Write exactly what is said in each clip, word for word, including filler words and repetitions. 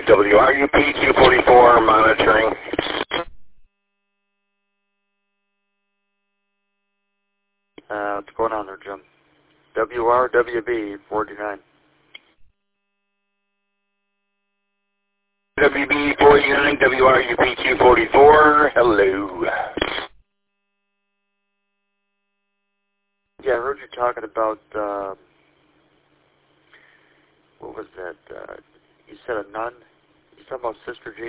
W R U P two forty-four monitoring. Uh, what's going on there, Jim? W R W B forty-nine. W B forty-nine, W R U P two forty-four, hello. Yeah, I heard you talking about, uh, what was that? Uh, you said a nun? You talking about Sister Jean?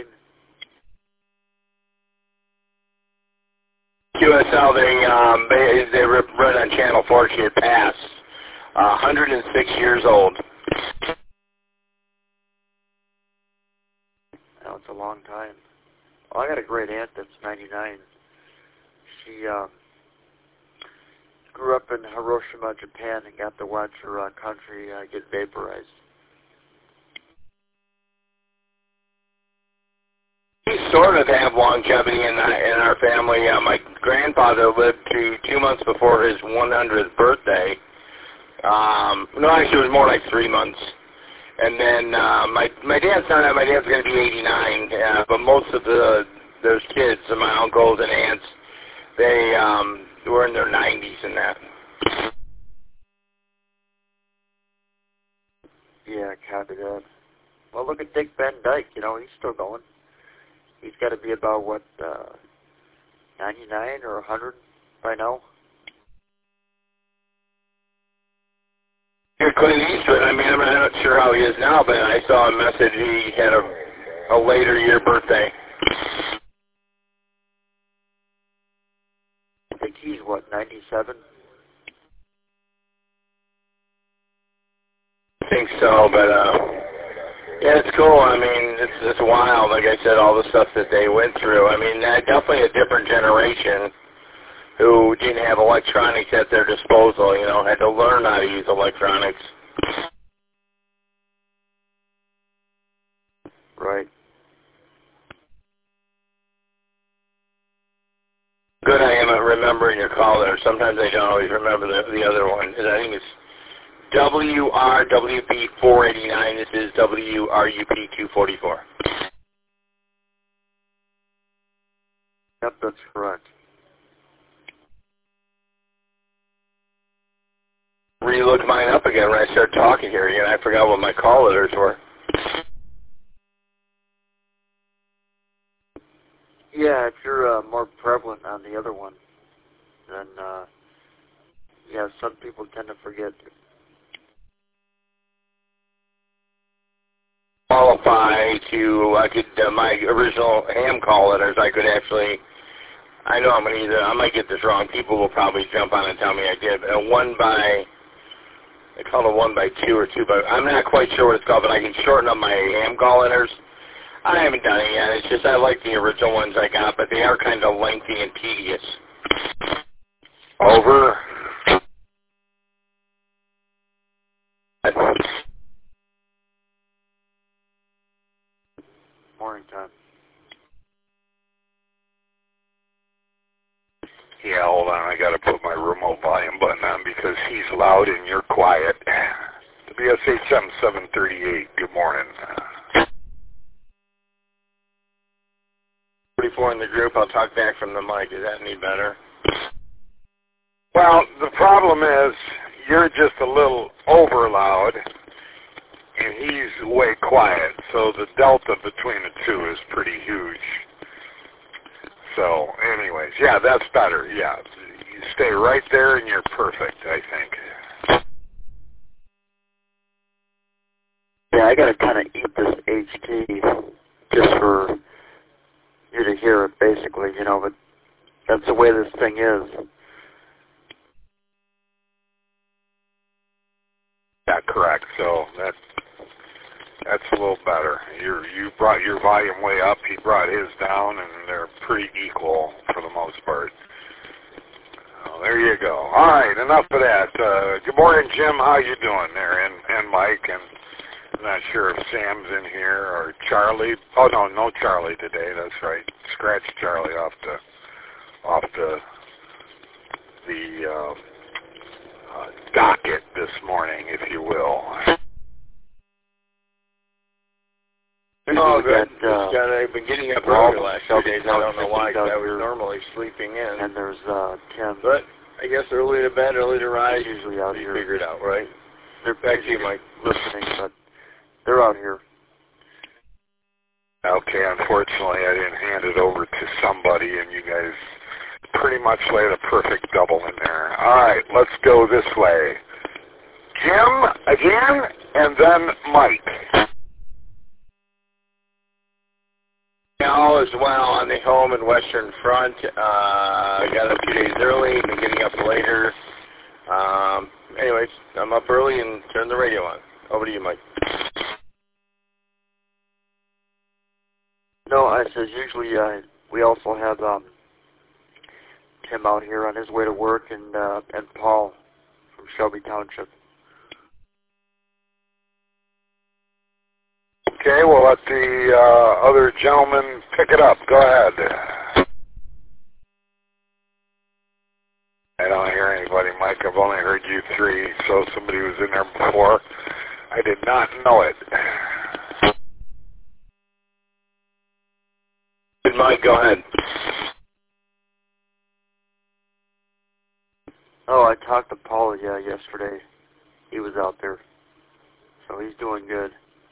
Q S L, they, um, they, they run on Channel four. She had passed. Uh, one hundred six years old. Oh, it's a long time. Well, I got a great aunt that's ninety-nine. She um, grew up in Hiroshima, Japan, and got to watch her uh, country uh, get vaporized. We sort of have longevity in, uh, in our family. Uh, my grandfather lived to two months before his one hundredth birthday. Um, no, actually, it was more like three months. And then uh, my my dad's not. My dad's going to be eighty-nine. Uh, but most of the those kids, my uncles and aunts, they um, were in their nineties and that. Yeah, copy that. Well, look at Dick Van Dyke. You know, he's still going. He's got to be about, what, uh, ninety-nine or one hundred by now? You're Clint Eastwood. I mean, I'm not sure how he is now, but I saw a message he had a, a later year birthday. I think he's, what, ninety-seven? I think so, but, uh, yeah, it's cool. I mean, it's, it's wild, like I said, all the stuff that they went through. I mean, uh, definitely a different generation who didn't have electronics at their disposal, you know, had to learn how to use electronics. Right. Good I am at remembering your call there. Sometimes I don't always remember the, the other one. I think it's W R W P four eighty-nine. This is W R U P two forty-four. Yep, that's correct. Re-looked mine up again when I started talking here. Again, I forgot what my call letters were. Yeah, if you're uh, more prevalent on the other one, then, uh, yeah, some people tend to forget. Qualify to, I could, uh, my original ham call letters, I could actually, I know I'm going to either, I might get this wrong. People will probably jump on and tell me I did. A one by, they call it one by two or two by, I'm not quite sure what it's called, but I can shorten up my ham call letters. I haven't done it yet. It's just I like the original ones I got, but they are kind of lengthy and tedious. Over. Morning time. Yeah, hold on. I got to put my remote volume button on because he's loud and you're quiet. W S H M seven thirty-eight. Good morning. forty-four in the group. I'll talk back from the mic. Is that any better? Well, the problem is you're just a little over loud and he's way quiet. So the delta between the two is pretty huge. So, anyways, yeah, that's better. Yeah, you stay right there and you're perfect, I think. Yeah, I got to kind of eat this H T just for you to hear it, basically, you know, but that's the way this thing is. Yeah, correct. So that's that's a little better. You you brought your volume way up. He brought his down, and they're pretty equal for the most part. Oh, there you go. All right, enough of that. Uh, good morning, Jim. How you doing there? And and Mike. And I'm not sure if Sam's in here or Charlie. Oh no, no Charlie today. That's right. Scratch Charlie off the off the the. Uh, Uh, docket this morning, if you will. Oh, good. Got, uh, Just got, I've been getting up well, early the last few days. I don't know why, 'cause I was here. normally sleeping in. And there's uh, Tim. But I guess early to bed, early to rise. He's usually out you here. figure it out, right? They're Back to you, Mike. listening, but they're out here. Okay, unfortunately I didn't hand it over to somebody, and you guys pretty much laid a perfect double in there. All right, let's go this way. Jim again, and then Mike. All is well on the home and western front. Uh, I got up two days early, been getting up later. Um, anyways, I'm up early and turned the radio on. Over to you, Mike. No, I says usually uh, we also have um, Tim out here on his way to work, and uh, and Paul from Shelby Township. Okay, we'll let the uh, other gentleman pick it up. Go ahead. I don't hear anybody, Mike. I've only heard you three, so somebody was in there before. I did not know it. Good, Mike, go ahead. Oh, I talked to Paul yeah, yesterday. He was out there, so he's doing good.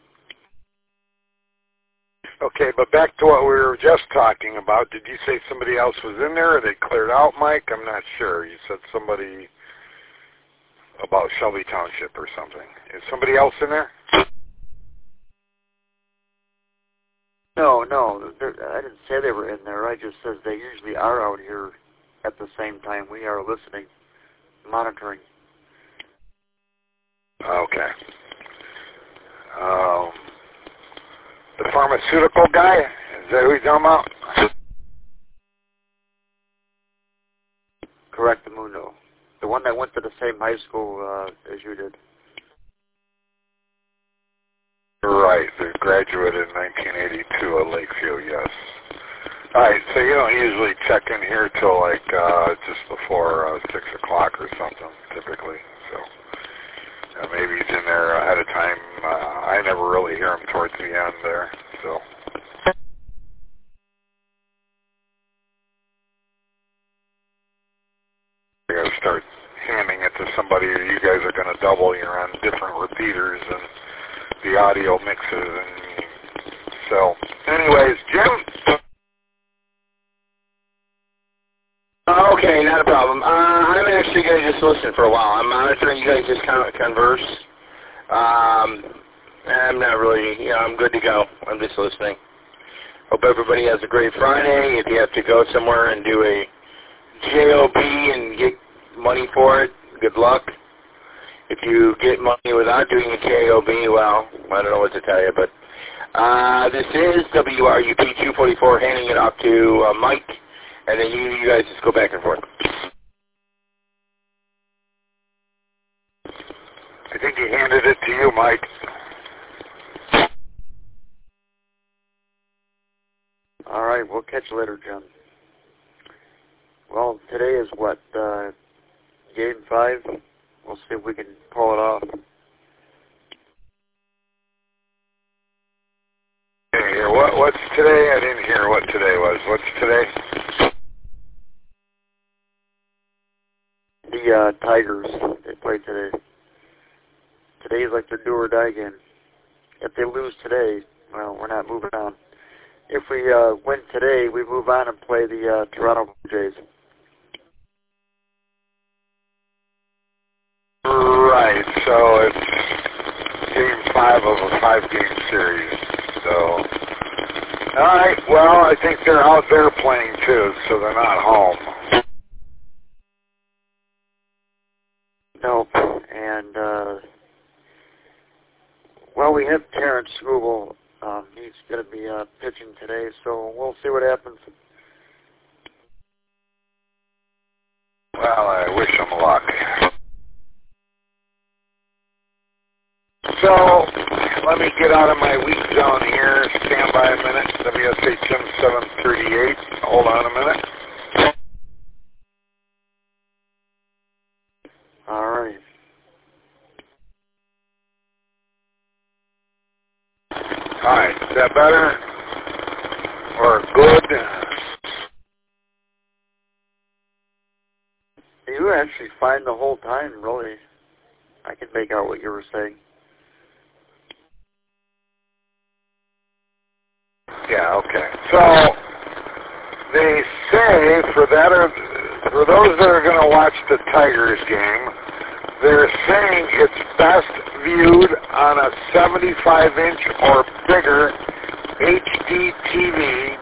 Okay, but back to what we were just talking about. Did you say somebody else was in there, or they cleared out, Mike? I'm not sure. You said somebody about Shelby Township or something. Is somebody else in there? No, no, I didn't say they were in there. I just says they usually are out here at the same time we are listening, monitoring. Okay. Um, the pharmaceutical guy? Is that who you're talking about? Correct, the Mundo. The one that went to the same high school uh, as you did. Right, they graduated in nineteen eighty-two at Lakeview, yes. All right, so you don't usually check in here till like uh, just before uh, six o'clock or something, typically. So uh, maybe he's in there ahead of time. Uh, I never really hear him towards the end there. So. I got to start handing it to somebody, or you guys are going to double. You're on different repeaters and the audio mixes, and so. Anyways, Jim. Okay, not a problem. Uh, I'm actually going to just listen for a while. I'm monitoring you guys just kind of converse. Um, I'm not really, you know, I'm good to go. I'm just listening. Hope everybody has a great Friday. If you have to go somewhere and do a J O B and get money for it, good luck. If you get money without doing a J O B, well, I don't know what to tell you, but uh, this is W R U P two forty-four handing it off to uh, Mike, and then you, you guys just go back and forth. I think he handed it to you, Mike. All right, we'll catch you later, Jim. Well, today is what, uh, game five? We'll see if we can pull it off. Hey, what, what's today? I didn't hear what today was. What's today? The uh, Tigers, they play today. Today is like the do or die game. If they lose today, well, we're not moving on. If we uh, win today, we move on and play the uh, Toronto Blue Jays. Right, so it's game five of a five-game series. So, all right, well, I think they're out there playing too, so they're not home. Nope, and, uh, well, we have Terrence Scooble. Um, he's going to be uh, pitching today, so we'll see what happens. Well, I wish them luck. So, let me get out of my weak zone here. Stand by a minute. W S H M seven thirty-eight. Hold on a minute. All right. All right. Is that better? Or good? You were actually fine the whole time, really. I could make out what you were saying. Yeah, okay. So, they say for that, or for those that are going to watch the Tigers game, they're saying it's best viewed on a seventy-five inch or bigger H D T V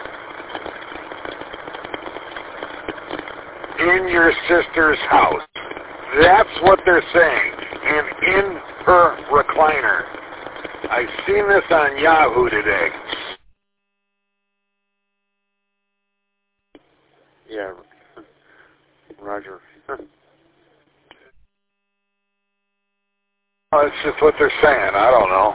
in your sister's house. That's what they're saying. And in her recliner. I've seen this on Yahoo today. Yeah, Roger. Well, it's just what they're saying. I don't know.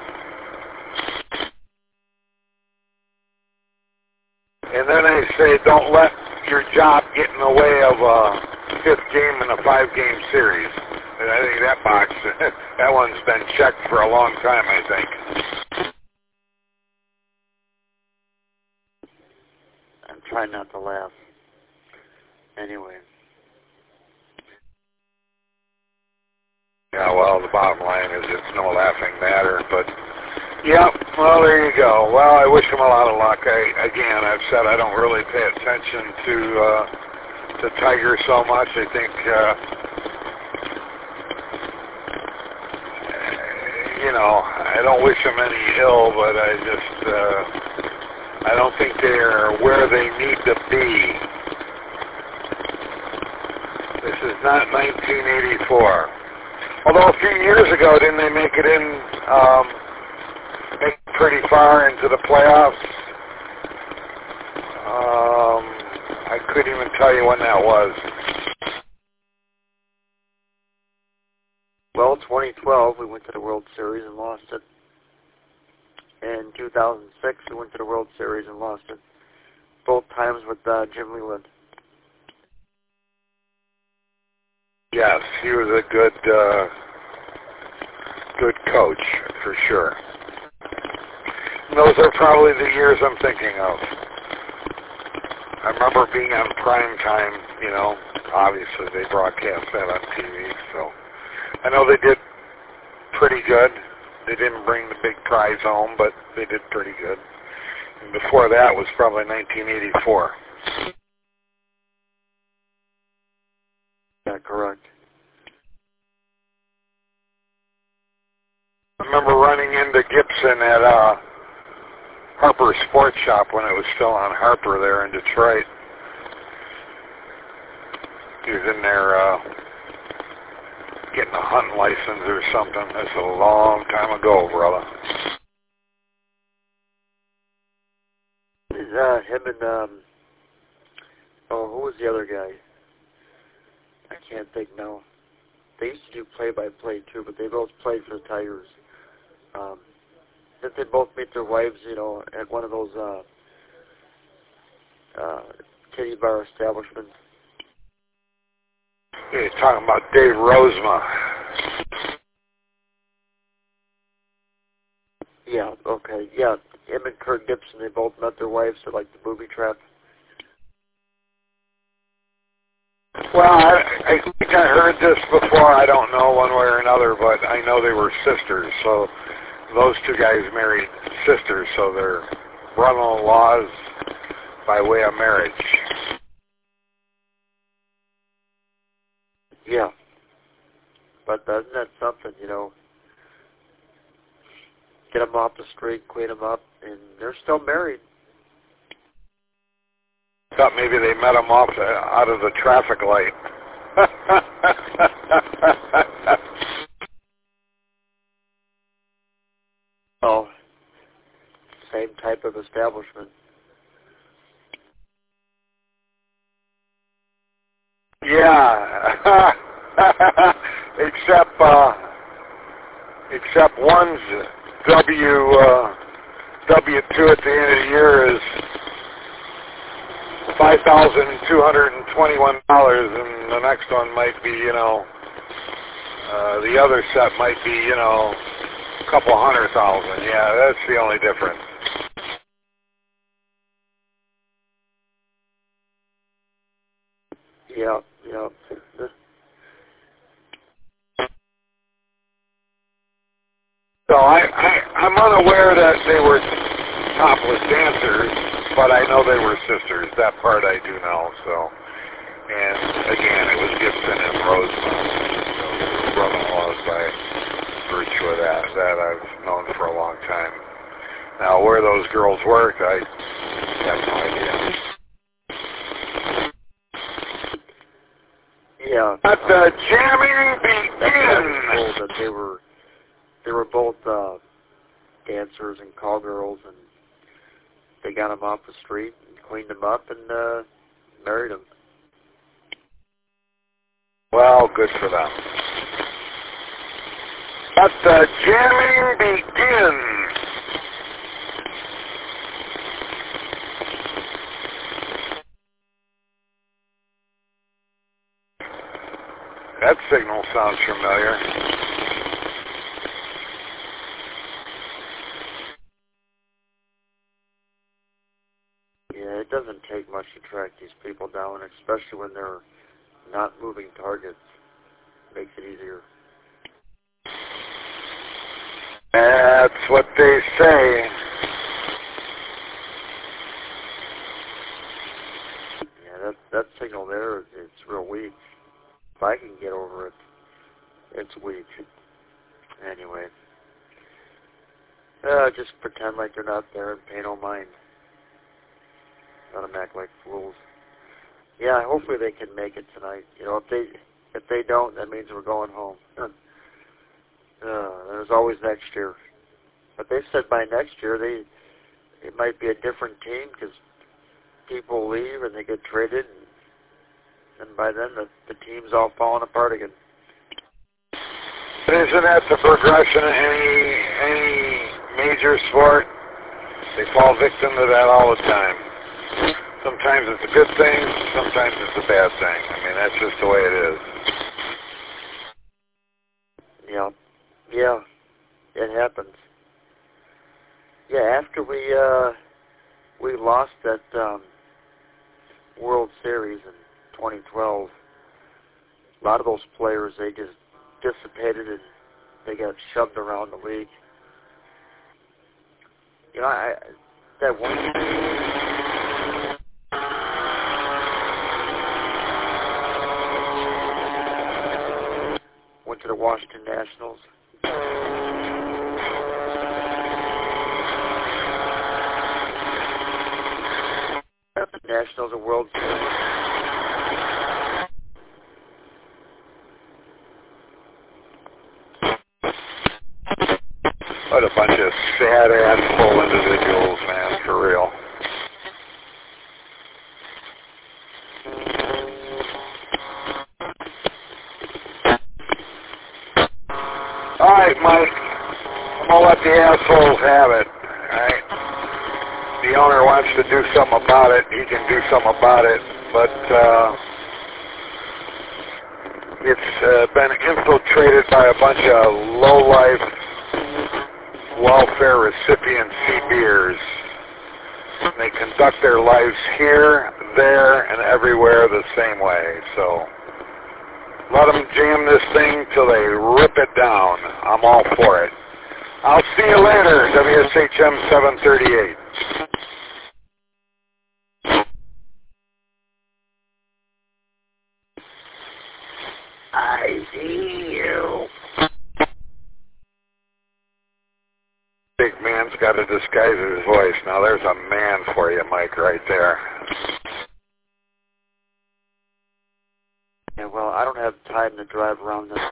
And then they say don't let your job get in the way of a fifth game in a five-game series. And I think that box, that one's been checked for a long time, I think. I'm trying not to laugh. Anyway. Yeah, well, the bottom line is it's no laughing matter, but yeah, well, there you go. Well, I wish him a lot of luck. I, again, I've said I don't really pay attention to uh, the Tigers so much. I think, uh, you know, I don't wish them any ill, but I just, uh, I don't think they're where they need to be. This is not nineteen eighty-four. Although a few years ago, didn't they make it in, um, make it pretty far into the playoffs? Um, I couldn't even tell you when that was. Well, twenty twelve, we went to the World Series and lost it. In two thousand six, we went to the World Series and lost it. Both times with uh, Jim Leyland. Yes, he was a good, uh, good coach, for sure. And those are probably the years I'm thinking of. I remember being on prime time, you know, obviously they broadcast that on T V, so I know they did pretty good. They didn't bring the big prize home, but they did pretty good. And before that was probably nineteen eighty-four. Yeah, correct. I remember running into Gibson at uh, Harper Sports Shop when it was still on Harper there in Detroit. He was in there uh, getting a hunting license or something. That's a long time ago, brother. Uh, him and, um, oh, who was the other guy? I can't think now. They used to do play-by-play, too, but they both played for the Tigers. Um, did they both meet their wives, you know, at one of those uh, uh, titty bar establishments? Yeah, you're talking about Dave Rozema. Yeah, okay, yeah. Him and Kurt Gibson, they both met their wives at, like, the booby trap. Well, I, I think I heard this before. I don't know one way or another, but I know they were sisters. So those two guys married sisters, so they're brother-in-laws by way of marriage. Yeah. But isn't that something, you know? Get them off the street, clean them up, and they're still married. Thought maybe they met him off the, out of the traffic light. Oh, same type of establishment. Yeah, except uh, except one's W uh, W two at the end of the year is five thousand two hundred and twenty-one dollars, and the next one might be, you know, uh, the other set might be, you know, a couple hundred thousand. Yeah, that's the only difference. Yeah, yeah. So I, I, I'm unaware that they were topless dancers, but I know they were sisters. That part I do know. So, and again, it was Gibson and Rosemont, so brother-in-laws by virtue of that. That I've known for a long time. Now, where those girls worked, I have no idea. Yeah. Let the jamming begin. That they were, they were both uh, dancers and call girls, and they got them off the street and cleaned them up and uh, married them. Well, good for them. Let the jamming begin. That signal sounds familiar. Yeah, it doesn't take much to track these people down, especially when they're not moving targets. Makes it easier. That's what they say. Yeah, that that signal there, it's real weak. If I can get over it, it's weak. Anyway. Uh, just pretend like they're not there and pay no mind. Let them act like fools. Yeah, hopefully they can make it tonight. You know, if they if they don't, that means we're going home. uh, there's always next year. But they said by next year they it might be a different team because people leave and they get traded, and, and by then the, the team's all falling apart again. Isn't that the progression of any any major sport? They fall victim to that all the time. Sometimes it's a good thing, sometimes it's a bad thing. I mean, that's just the way it is. Yeah, yeah, it happens. Yeah, after we uh, we lost that um, World Series in twenty twelve, a lot of those players, they just dissipated and they got shoved around the league. You know, I, that one went to the Washington Nationals. The Nationals are World Series. What a bunch of sad asshole individuals, man, for real. All right, Mike. I'm gonna let the assholes have it. All right. The owner wants to do something about it. He can do something about it, but uh, it's uh, been infiltrated by a bunch of low-life welfare recipient C-beers. They conduct their lives here, there, and everywhere the same way. So let them jam this thing till they rip it down. I'm all for it. I'll see you later, W S H M seven thirty-eight. I see you. Big man's got to disguise his voice. Now there's a man for you, Mike, right there. Yeah, well, I don't have time to drive around this.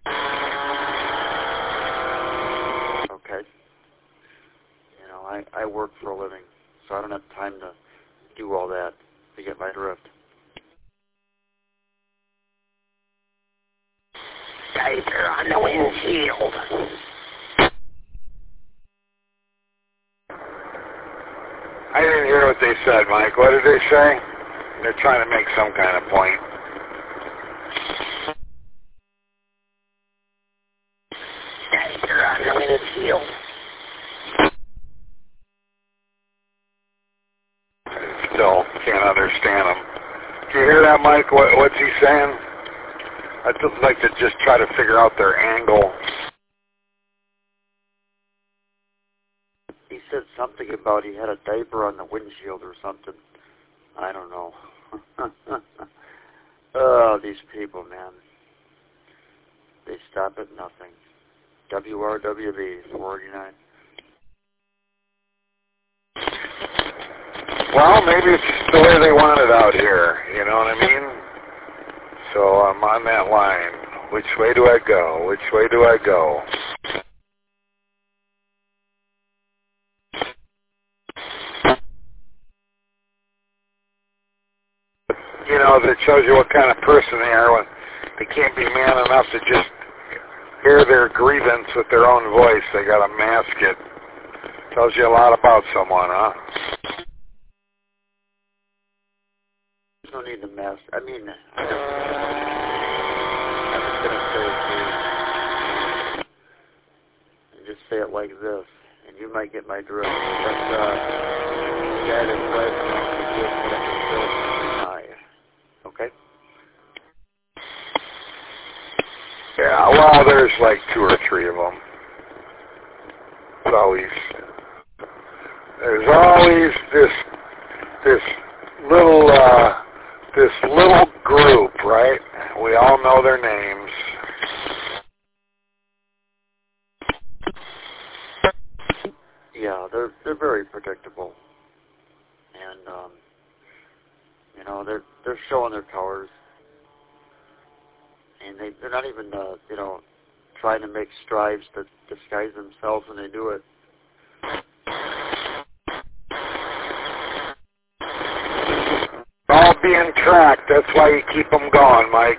Okay. You know, I, I work for a living, so I don't have time to do all that to get my drift. Guys are on the windshield. I didn't hear what they said, Mike. What did they say? They're trying to make some kind of point. Guys are on the windshield. Still can't understand them. Do you hear that, Mike? What, what's he saying? I'd just like to just try to figure out their angle. He said something about he had a diaper on the windshield or something. I don't know. Oh, these people, man. They stop at nothing. W R W B, forty-nine. Well, maybe it's the way they want it out here, you know what I mean? So I'm on that line. Which way do I go? Which way do I go? You know, that shows you what kind of person they are when they can't be man enough to just air their grievance with their own voice. They got to mask it. Tells you a lot about someone, huh? No need to mask. I mean, I'm just going to say it to you. And just say it like this, and you might get my drift. That's uh, the guy that drives around the gift that I built high. Okay? Yeah, well, there's like two or three of them. It's always, there's always this, this little, uh, this little group, right? We all know their names. Yeah, they're they're very predictable, and um, you know they're they're showing their colors, and they they're not even uh, you know trying to make strides to disguise themselves when they do it. All being tracked. That's why you keep them going, Mike.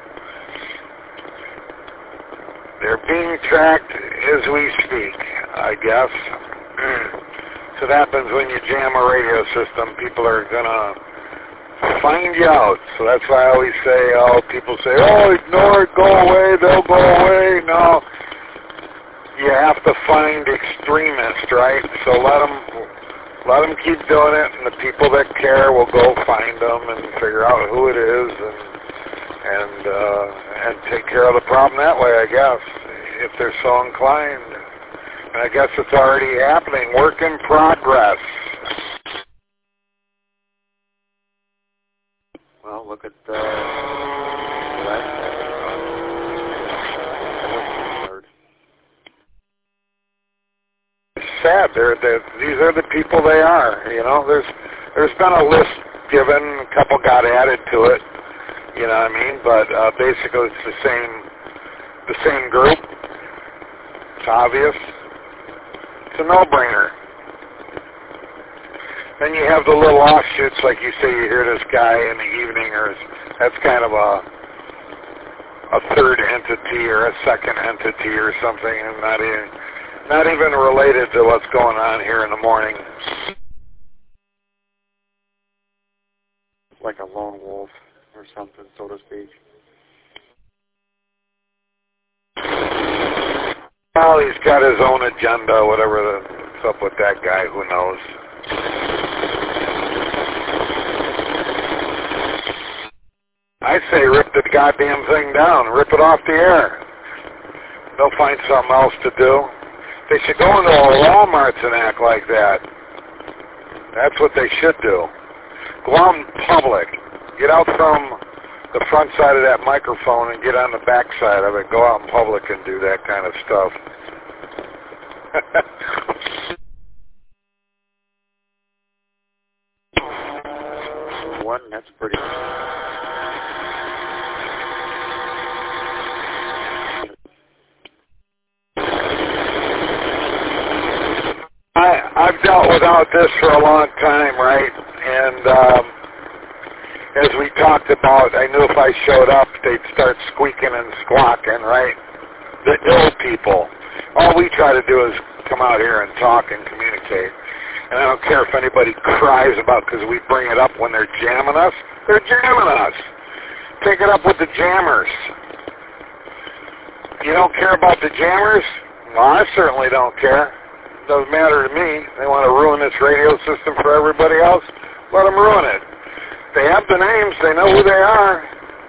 They're being tracked as we speak, I guess. So that happens when you jam a radio system. People are going to find you out. So that's why I always say, oh, people say, oh, ignore it, go away, they'll go away. No. You have to find extremists, right? So let them... Let them keep doing it, and the people that care will go find them and figure out who it is, and and uh, and take care of the problem that way, I guess, if they're so inclined. And I guess it's already happening. Work in progress. Well, look at the last sad. They're, they're, these are the people they are. You know, there's there's been a list given. A couple got added to it. You know what I mean? But uh, basically, it's the same the same group. It's obvious. It's a no-brainer. Then you have the little offshoots, like you say. You hear this guy in the evening, or that's kind of a a third entity or a second entity or something, and not even. Not even related to what's going on here in the morning. Like a lone wolf or something, so to speak. Well, he's got his own agenda, whatever that's up with that guy, who knows. I say rip the goddamn thing down, rip it off the air. They'll find something else to do. They should go into our Walmarts and act like that. That's what they should do. Go out in public. Get out from the front side of that microphone and get on the back side of it. Go out in public and do that kind of stuff. One, that's pretty... I, I've dealt without this for a long time, right? And um, as we talked about, I knew if I showed up, they'd start squeaking and squawking, right? The ill people. All we try to do is come out here and talk and communicate. And I don't care if anybody cries about because we bring it up when they're jamming us. They're jamming us. Take it up with the jammers. You don't care about the jammers? Well, I certainly don't care. Doesn't matter to me. They want to ruin this radio system for everybody else. Let them ruin it. they have the names. They know who they are.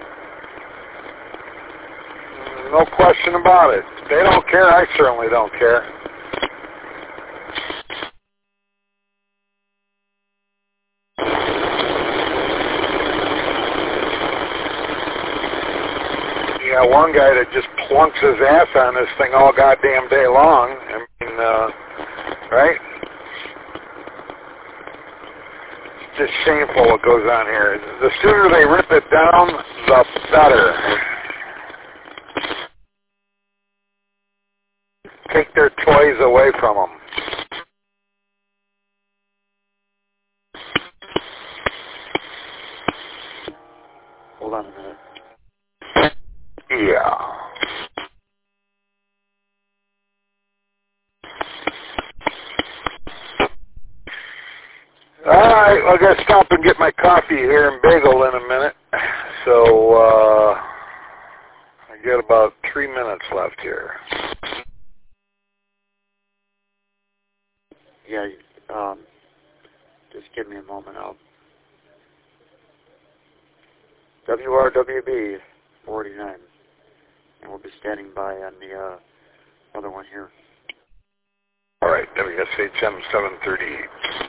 No question about it. They don't care. I certainly don't care. Yeah, one guy that just plunks his ass on this thing all goddamn day long. I mean, uh, right? It's just shameful what goes on here. The sooner they rip it down, the better. Take their toys away from them. Hold on a minute. Yeah. All right, well, I got to stop and get my coffee here and bagel in a minute. So uh, I got about three minutes left here. Yeah, um, just give me a moment. I'll W R W B forty-nine, and we'll be standing by on the uh, other one here. All right, W S H M seven thirty-eight.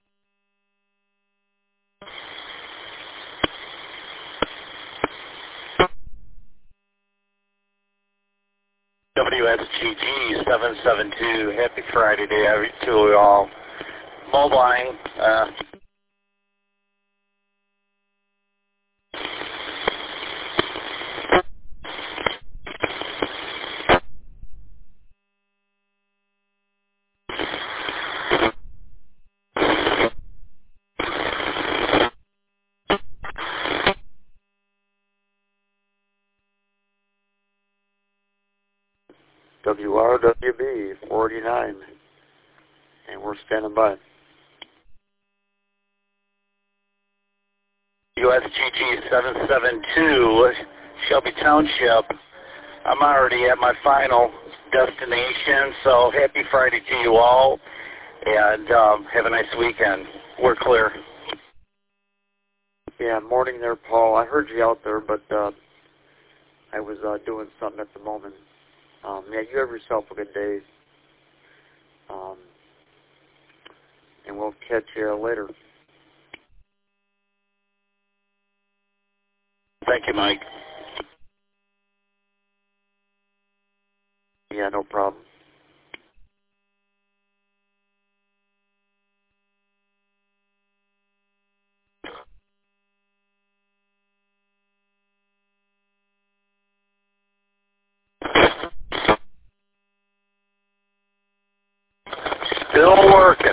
W S G G seven seven two, happy Friday day to you all. Mobiling, uh, W R W B forty-nine, and we're standing by. U S G G seven seven two, Shelby Township. I'm already at my final destination, so happy Friday to you all, and um, have a nice weekend. We're clear. Yeah, morning there, Paul. I heard you out there, but uh, I was uh, doing something at the moment. Um, yeah, you have yourself a good day, um, and we'll catch you later. Thank you, Mike. Yeah, no problem. Still working.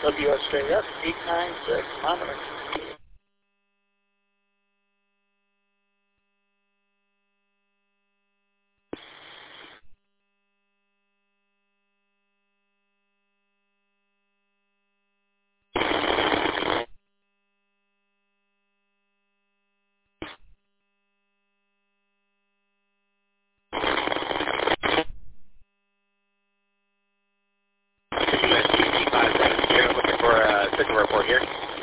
W S J S eight nine six, monitoring. Looking for a signal report here.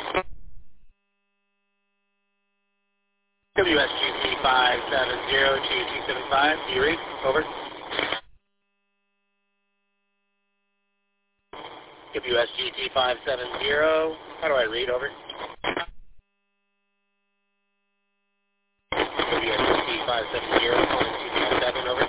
W S G T five seven zero G two seven five, do you read? Over. W S G T five seven zero, how do I read? Over. W S G T five seven zero, calling two nine seven, over.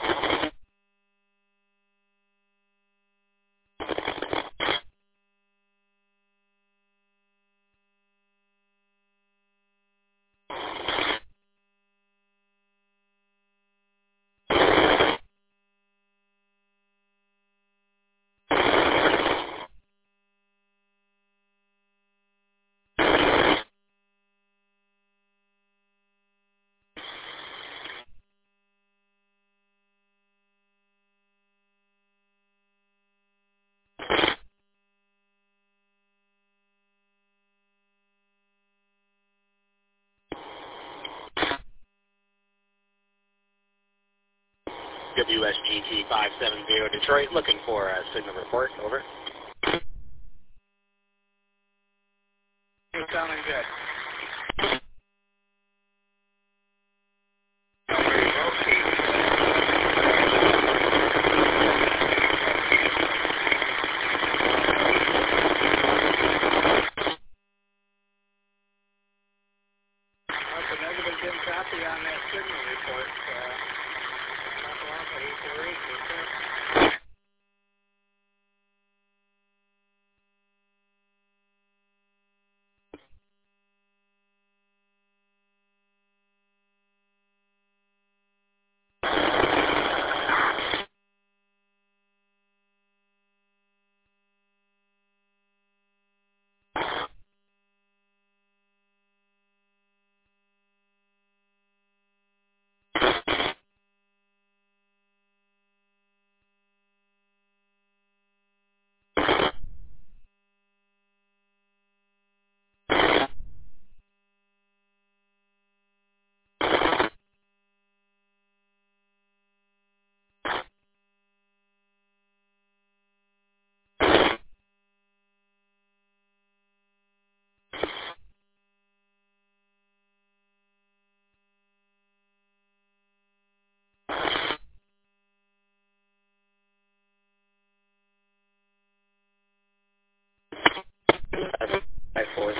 W S G T five seven zero Detroit, looking for a signal report, over. You're sounding good. That's a negative dim copy on that signal report. Uh, not long for eight four eight, okay. five four.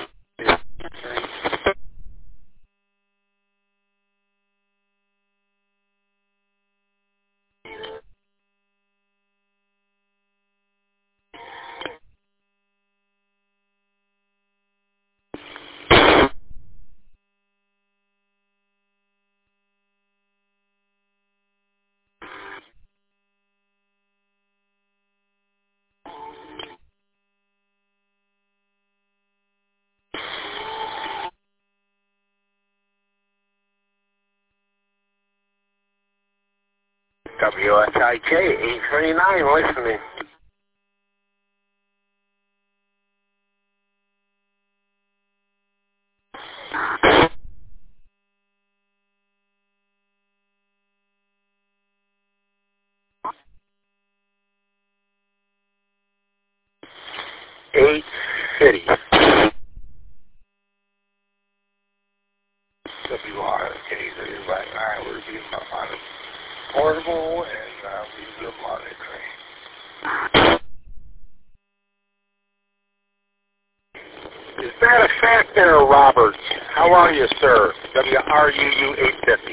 W S I K eight twenty-nine, listening. Eight City. W R K thirty-five nine, we're being on it. Portable, and uh, we live on it, train. Is that a fact there, Roberts? How are you, sir? W R U U eight fifty.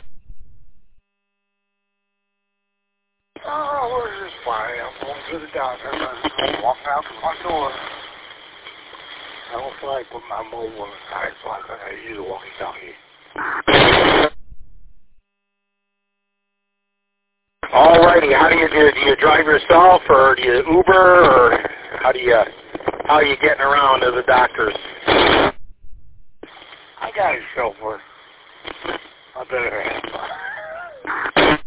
Oh, we're just fine. I'm going to the doctor. I'm walking out from my door. I don't feel like putting my mobile on the side, so I'm going to use a walkie-talkie. Alrighty, how do you do? Do you drive yourself, or do you Uber, or how do you How you getting around to the doctors? I got a chauffeur. I better have one.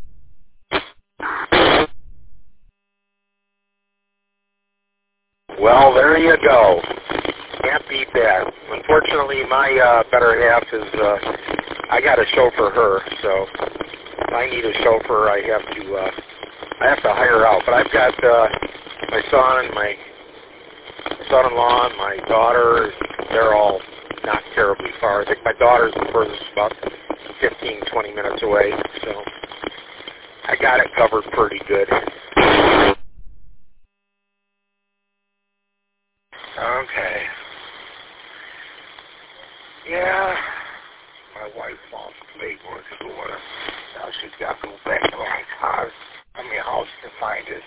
Well, there you go. Can't beat that. Unfortunately, my uh, better half is, uh, I got to chauffeur her, so if I need a chauffeur, I have to, uh, I have to hire out. But I've got uh, my son and my son-in-law and my daughter. They're all not terribly far. I think my daughter's the furthest, about fifteen, twenty minutes away, so I got it covered pretty good. Okay. Yeah, my wife lost paperwork to order. Now she's got to go back to my house. I mean, house to find it.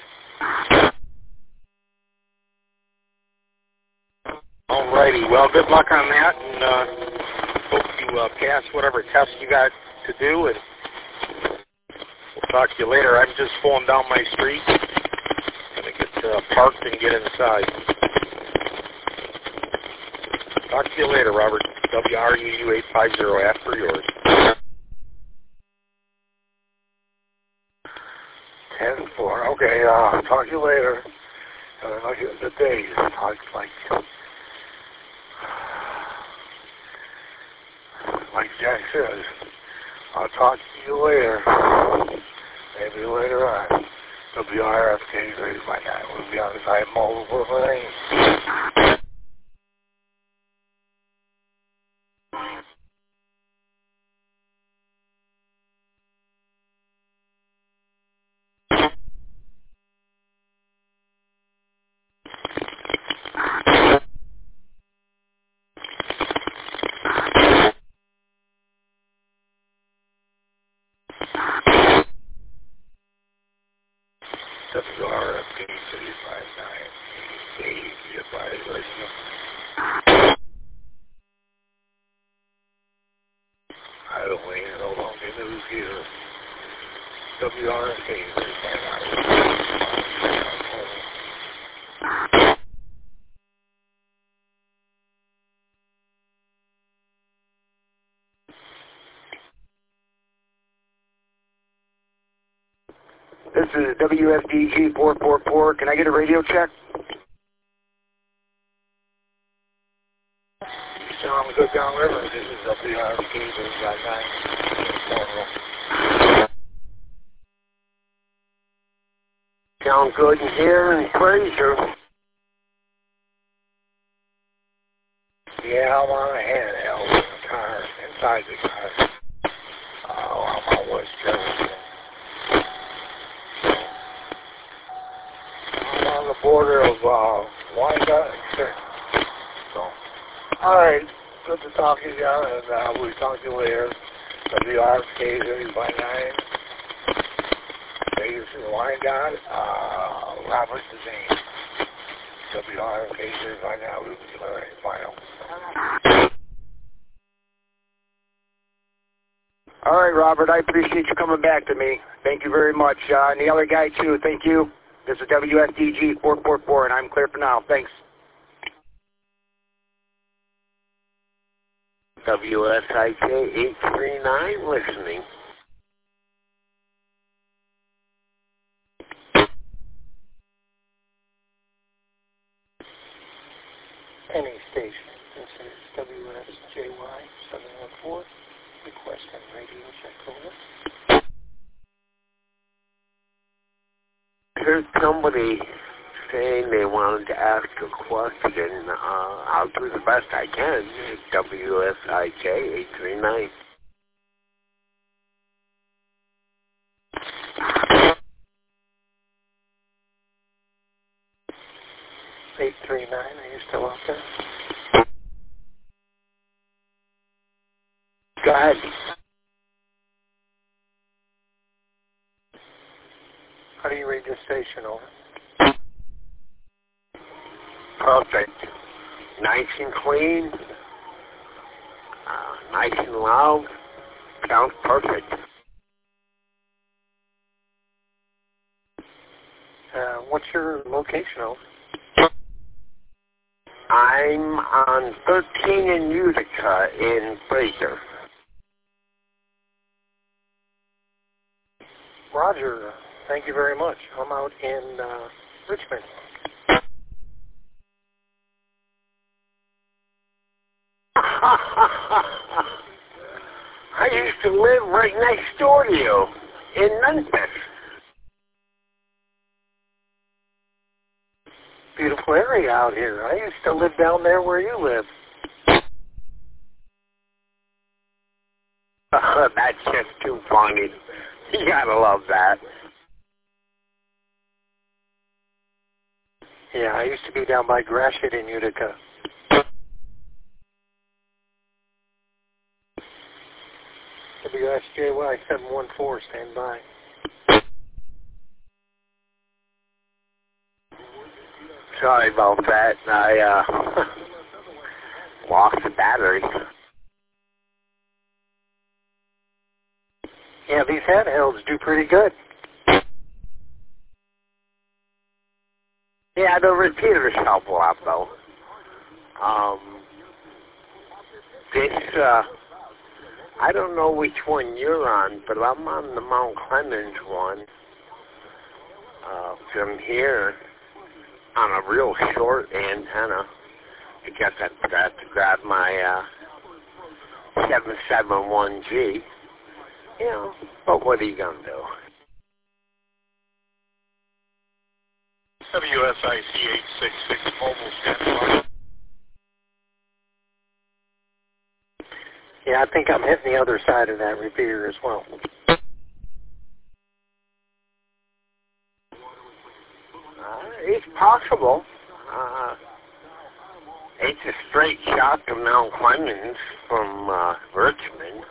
Alrighty, well, good luck on that, and uh, hope you uh, pass whatever test you got to do, and we'll talk to you later. I'm just pulling down my street. Gonna get uh, parked and get inside. Talk to you later, Robert. W R U U eight five zero, after yours. ten four. Okay, uh, talk to you later. Uh, look at the days. Talk like, like Jack says, I'll talk to you later. Maybe later on. W R F K raised my nine. We'll be on the side multiple things. W R F K three five nine. Be advised, listener. I don't wait no longer news here. W R F K three five nine. This is W F D G four four four. Can I get a radio check? Sound good downriver. This is W R F K three five nine. Sound good in here and Fraser. Yeah, I'm on a handheld in the car, inside the car. Oh, I'm on West Jefferson. I'm on the border of uh, Wyandotte and Trenton. So, all right, good to talk to you, John, and uh, we'll talk to you later. W R F K three five nine. Vegas and Wyandotte. Uh, Robert Devane. W R F K three five nine. We'll be right final. All right, Robert, I appreciate you coming back to me. Thank you very much. Uh, and the other guy, too, thank you. This is W S D G four four four, and I'm clear for now. Thanks. W S I K eight three nine listening. Any station. This is W S J Y seven one four. Requesting radio check over. Here's somebody saying they wanted to ask a question. Uh, I'll do the best I can. W S I K eight three nine. eight three nine, are you still out there? Go ahead. How do you read your station over? Perfect. Nice and clean. Uh, nice and loud. Sounds perfect. Uh, what's your location over? I'm on thirteen in Utica in Fraser. Roger. Thank you very much. I'm out in uh, Richmond. I used to live right next door to you in Memphis. Beautiful area out here. I used to live down there where you live. Uh, that's just too funny. You gotta love that. Yeah, I used to be down by Gratiot in Utica. W S J Y seven one four, stand by. Sorry about that. I uh, lost the battery. Yeah, these handhelds do pretty good. Yeah, the repeaters help a lot, though. Um, this, uh, I don't know which one you're on, but I'm on the Mount Clemens one. Uh, from here, on a real short antenna. I guess I forgot to grab my uh, seven seven one G. You know, but what are you going to do? W S I C eight six six mobile standby. Yeah, I think I'm hitting the other side of that repeater as well. Uh, it's possible. Uh, it's a straight shot to Mount Clemens from uh, Richmond.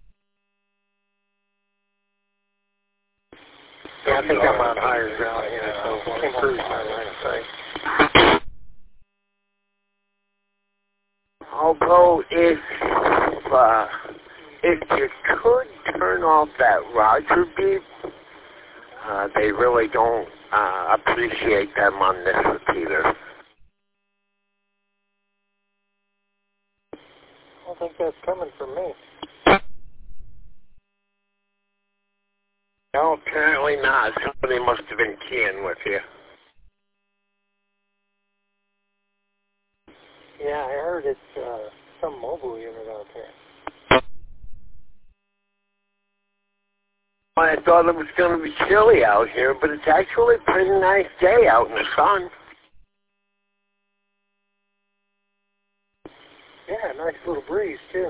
Yeah, I think I'm on higher ground here, so improves my line of sight. Although if uh, if you could turn off that Roger beep, uh, they really don't uh, appreciate them on this repeater. I don't think that's coming from me. No, apparently not. Somebody must have been keying with you. Yeah, I heard it's uh, some mobile unit out there. I thought it was going to be chilly out here, but it's actually a pretty nice day out in the sun. Yeah, nice little breeze, too.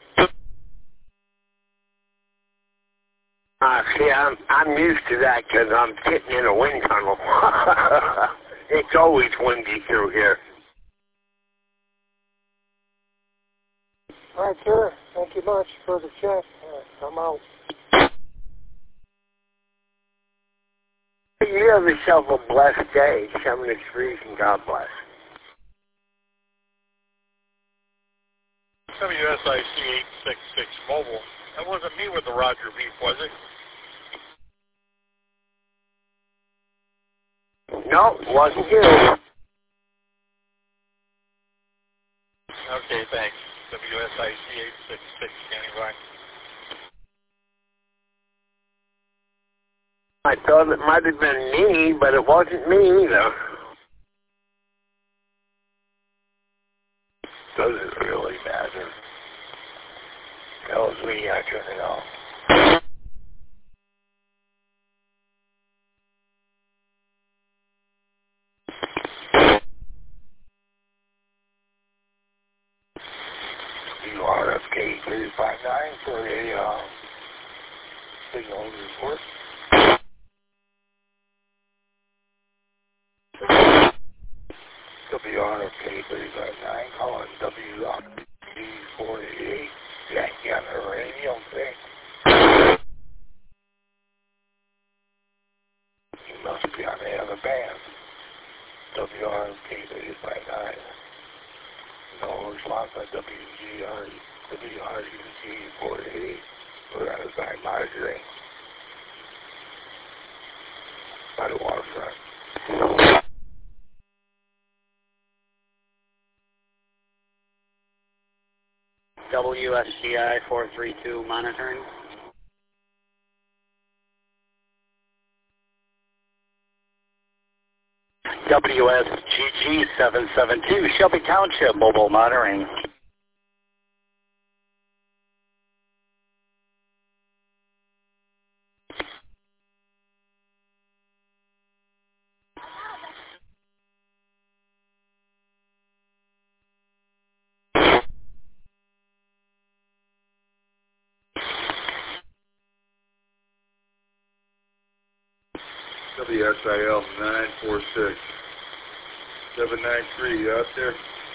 Uh, see, I'm, I'm used to that because I'm sitting in a wind tunnel. It's always windy through here. All right, sir. Thank you much for the check. Uh, I'm out. You have yourself a blessed day. Seven degrees and God bless. W S I C eight six six mobile. That wasn't me with the Roger beep, was it? No, it wasn't you. Okay, thanks. W S I C eight six six standing by. I thought it might have been me, but it wasn't me either. Does it really matter? Tells me I turn it off. W R F K three five nine for a uh, signal report. W R F K three five nine calling W R F K four eighty-eight. Yankee on the radio thing. You must be on the other band. W R F K three five nine. No response on W G R, W R U C four eighty-eight. We're on the side monitoring. By the waterfront. W S G I four three two monitoring. W S G G seven seven two, Shelby Township, mobile monitoring. W S I L nine four six seven nine three, you out there?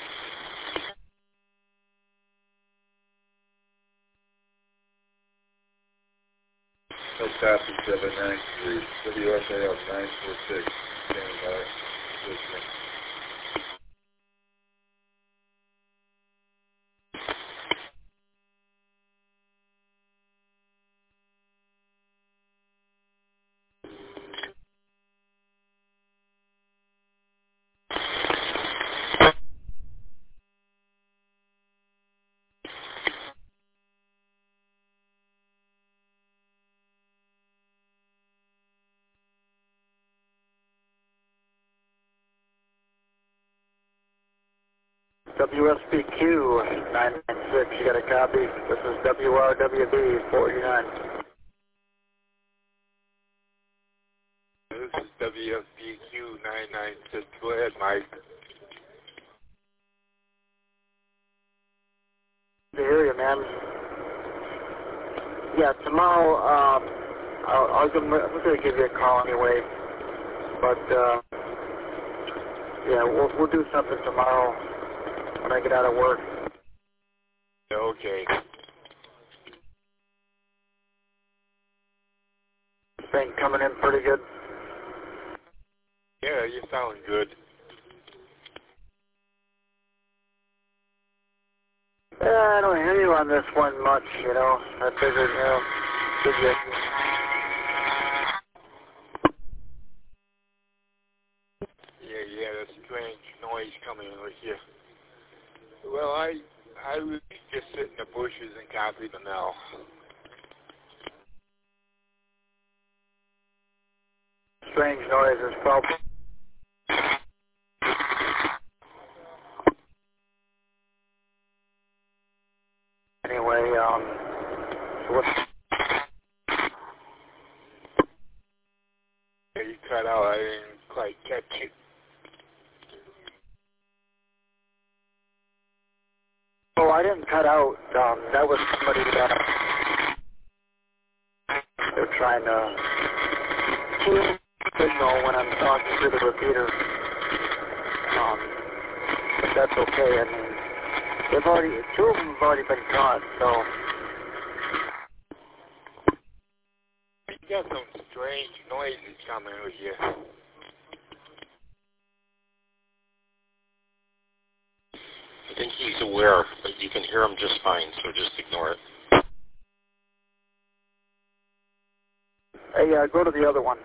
No copy, seven nine three. W S I L nine four six, standing by, listening. W S B Q nine nine six, you got a copy? This is W R W B forty-nine. This is W S B Q nine nine six. Go ahead, Mike. Good to hear you, man. Yeah, tomorrow, um, I'll, I'll give, I'm going to give you a call anyway. But, uh, yeah, we'll, we'll do something tomorrow when I get out of work. Okay. Thing coming in pretty good. Yeah, you sound good. Yeah, I don't hear you on this one much, you know. I figured, you know, give you. Yeah, yeah, that's strange noise coming with you. Well, I I would just sit in the bushes and copy the now. Strange noises, probably. Anyway, um, so what's... Yeah, you cut out. I didn't quite catch it. Oh, I didn't cut out. Um, that was somebody that they're trying to keep signal when I'm talking through the repeater. Um, but that's okay. I mean, they've already, two of them have already been caught, so. You got some strange noises coming with you. I think he's aware, but you can hear him just fine, so just ignore it. Hey, uh, go to the other one.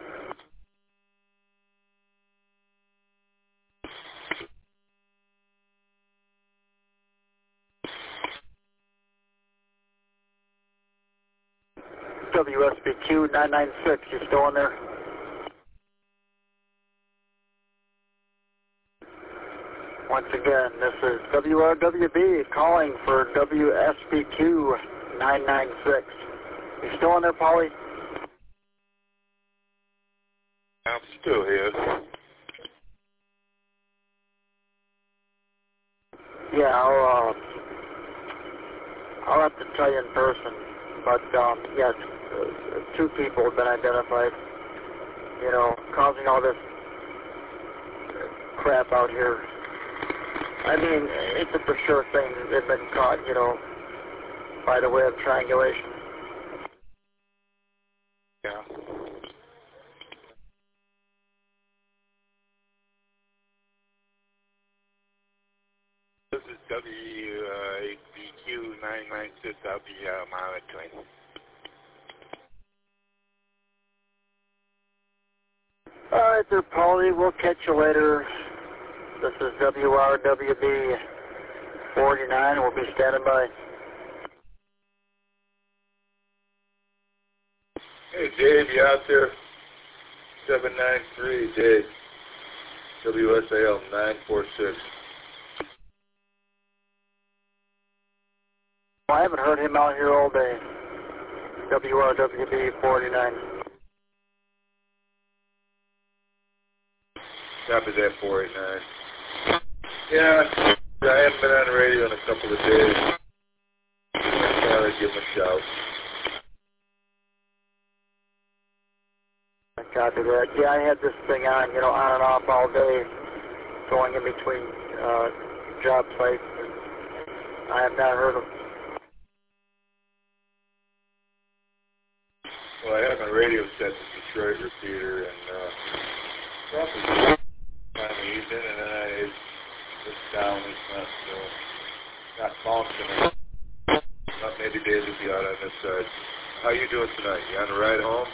W S B Q nine nine six, you still in there? Once again, this is W R W B calling for W S B Q nine nine six. You still in there, Paulie? I'm still here. Yeah, I'll, uh, I'll have to tell you in person. But, um, yes, uh, two people have been identified, you know, causing all this crap out here. I mean, it's a for sure thing. They've been caught, you know, by the way of triangulation. Yeah. This is W B Q nine nine six. I'll be uh, monitoring. All right there, Paulie. We'll catch you later. This is W R W B forty-nine. We'll be standing by. Hey, Dave, you out there? seven nine three, Dave. W S A L nine four six. Well, I haven't heard him out here all day. W R W B forty-nine. Copy that, four eight nine. Yeah, I haven't been on the radio in a couple of days. I thought I'd give him a shout. Copy that. Yeah, I had this thing on, you know, on and off all day, going in between uh, job sites, and I have not heard him. Well, I have my radio set to Detroit repeater, and uh, probably time of the evening, and then I, it's down, it's not, uh, not functioning. Not maybe Dave will be out on this side. How you doing tonight? You on the ride home?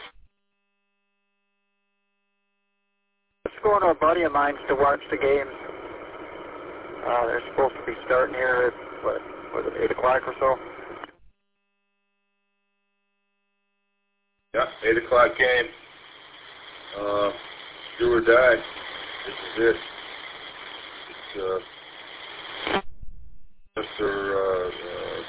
Let's go to a buddy of mine's to watch the games. Uh, they're supposed to be starting here at, what, was it eight o'clock or so? Yeah, eight o'clock game. Uh, do or die. This is it. It's, uh, Mister Uh, uh,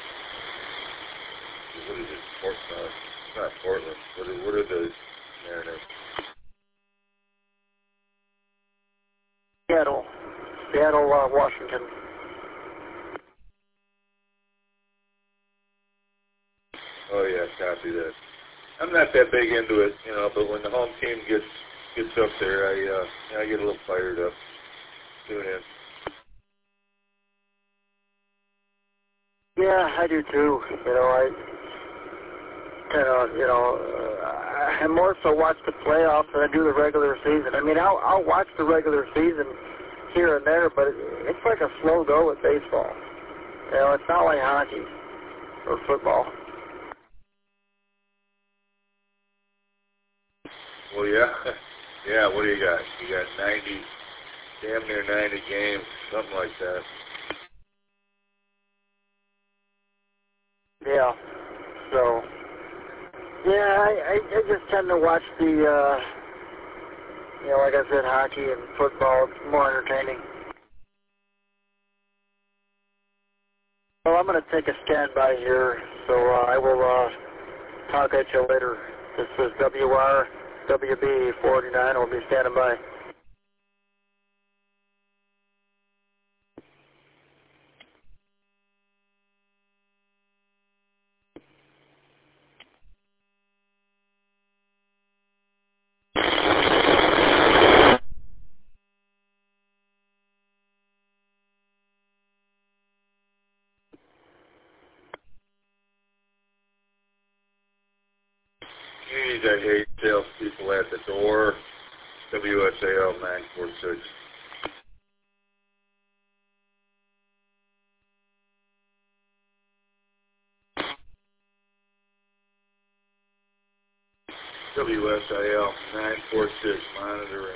what is it? Port, uh, it's not Portland. What are, what are the Mariners? Seattle. Seattle, uh, Washington. Oh, yeah, copy that. I'm not that big into it, you know, but when the home team gets gets up there, I uh, I get a little fired up. Tune in. Yeah, I do too. You know, I kind of, you know, uh, I more so watch the playoffs than I do the regular season. I mean, I'll, I'll watch the regular season here and there, but it, it's like a slow go with baseball. You know, it's not like hockey or football. Well, yeah, yeah. What do you got? You got ninety, damn near ninety games, something like that. Yeah. So, yeah, I, I, I just tend to watch the, uh, you know, like I said, hockey and football. It's more entertaining. Well, I'm going to take a standby here, so uh, I will uh, talk at you later. This is W R W B forty-nine. I'll be standing by. Geez, I hate salespeople at the door. W S A L nine four six. W S A L nine four six monitoring.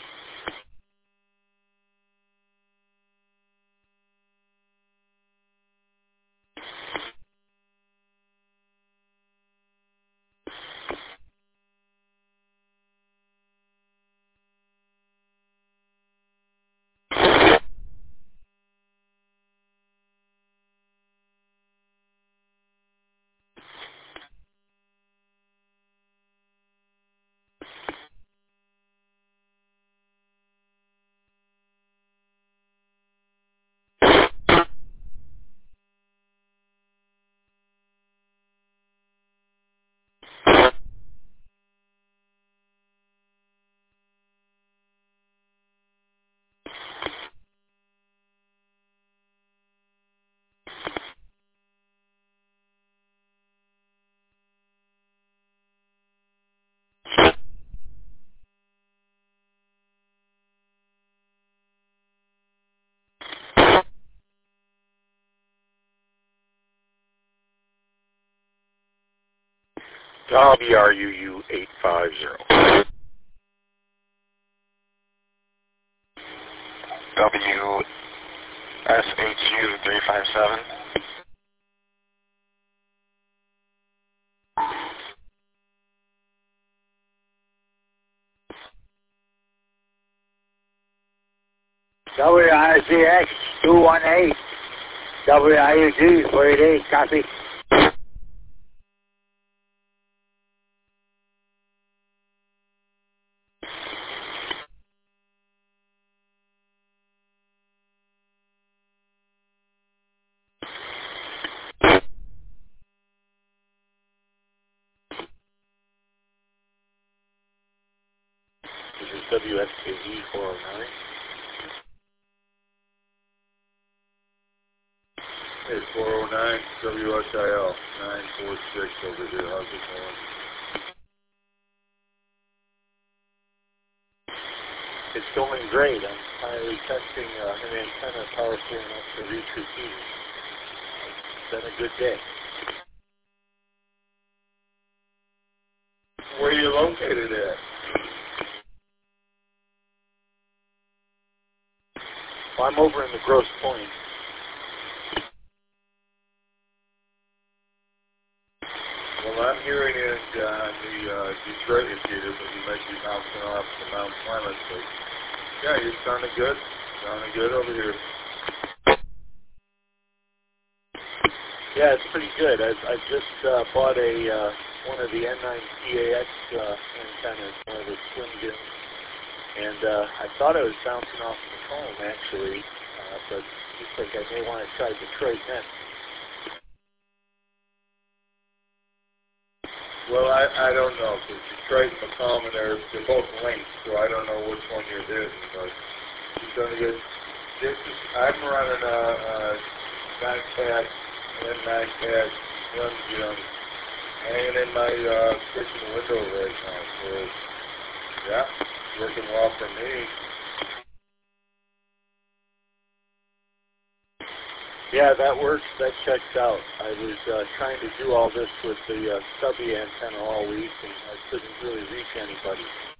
W R U U eight five zero. W S H U three five seven. W I Z X two one eight. W I U G four eight eight. Copy. This is W S K E four oh nine. Hey, four oh nine, W S I L, nine four six over here. How's it going? It's going great. I'm finally testing uh, an antenna powerful enough to reach repeaters. It's been a good day. Where are you located at? Well, I'm over in the Grosse Pointe. Well, I'm hearing it on the uh, Detroit repeater, but you might be bouncing off to Mount Clemens. But yeah, you're sounding good. Sounding good over here. Yeah, it's pretty good. I've, I've just uh, bought a uh, one of the N nine P A X uh, antennas, one of the Slim Jims, and uh, I thought I was bouncing off the phone actually, uh, but looks like I may want to try Detroit next. Well, I, I don't know, because Detroit and Macomb, they're, they're both linked, so I don't know which one you're hitting, but you're doing good. This is, I'm running a, a nine-pack, N nine-pack, Slim Jim, hanging in my uh, kitchen window right now, so yeah, it's working well for me. Yeah, that works. That checks out. I was uh, trying to do all this with the uh, stubby antenna all week, and I couldn't really reach anybody.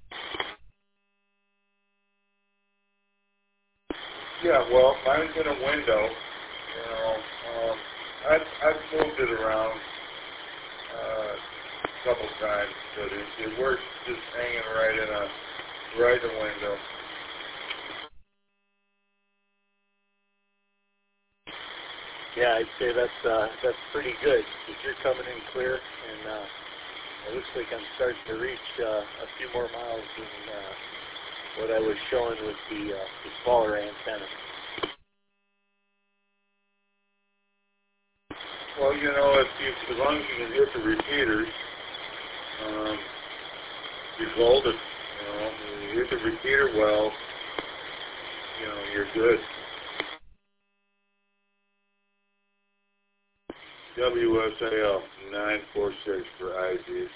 Yeah, well, mine's in a window. You know, um, I've, I've moved it around uh, a couple times, but it, it works just hanging right in a right in a window. Yeah, I'd say that's uh, that's pretty good. Because you're coming in clear, and uh, it looks like I'm starting to reach uh, a few more miles than uh, what I was showing with the, uh, the smaller antenna. Well, you know, if you, as long as you can hit the repeaters, um, you hold it. You know, you hit the repeater well, you know, you're good. W S A L nine four six for I D.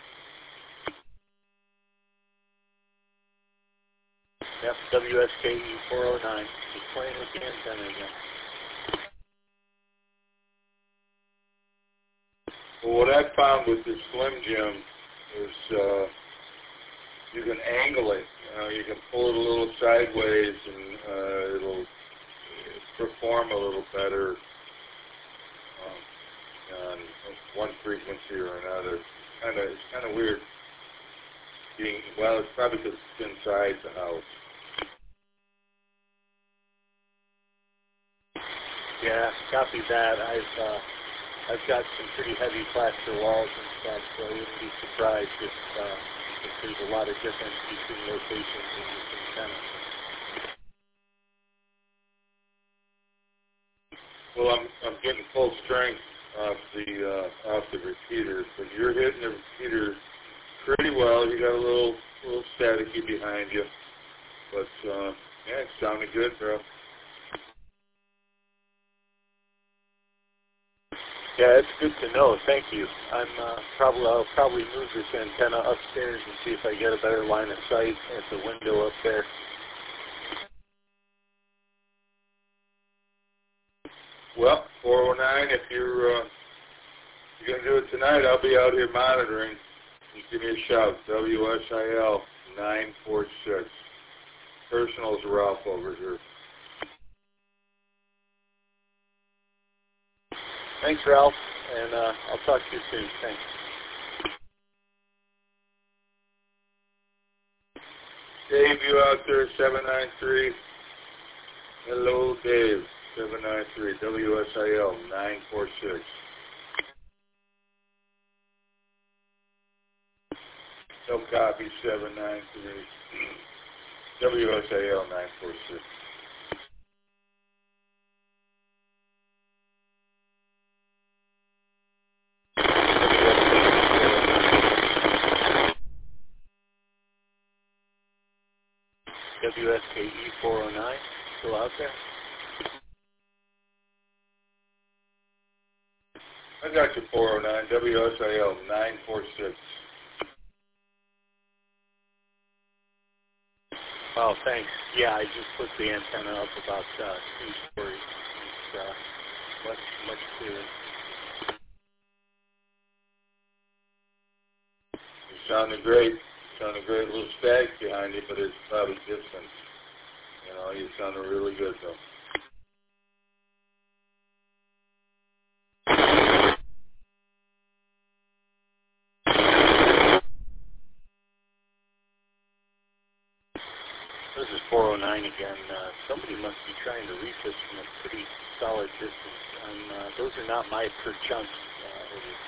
Yep, W S K E four oh nine. Just playing with the antenna again. Well, what I found with this Slim Jim is uh, you can angle it. You know, you can pull it a little sideways, and uh, it'll perform a little better um, on one frequency or another. Kind of, it's kind of weird. Being well, it's probably because it's inside the house. Yeah, copy that. I've uh, I've got some pretty heavy plaster walls and stuff, so I wouldn't be surprised if, uh, if there's a lot of difference between locations in this antenna. Well, I'm I'm getting full strength off the uh, off the repeater, but you're hitting the repeater pretty well. You got a little little staticky behind you, but uh, yeah, it's sounding good, bro. Yeah, it's good to know. Thank you. I'm uh, probably I'll probably move this antenna upstairs and see if I get a better line of sight at the window up there. Well, four oh nine. If you're uh, you're gonna do it tonight, I'll be out here monitoring. Just give me a shout. W S I L nine four six. Personal's Ralph over here. Thanks, Ralph, and uh, I'll talk to you soon. Thanks. Dave, you out there, seven nine three, Hello, Dave, seven nine three, W S I L nine four six. No copy, seven nine three, W S I L nine four six. W S K E four oh nine, still out there? I got you, four oh nine, W S I L nine four six. Oh, thanks. Yeah, I just put the antenna up about uh, two stories. It's uh, much, much clearer. You sounded great. Sounded great. A little static behind you, but it's probably distance. You know, you sounded really good, though. This is four oh nine again. Uh, somebody must be trying to reach us from a pretty solid distance. And, uh, those are not my per chunk uh, orders.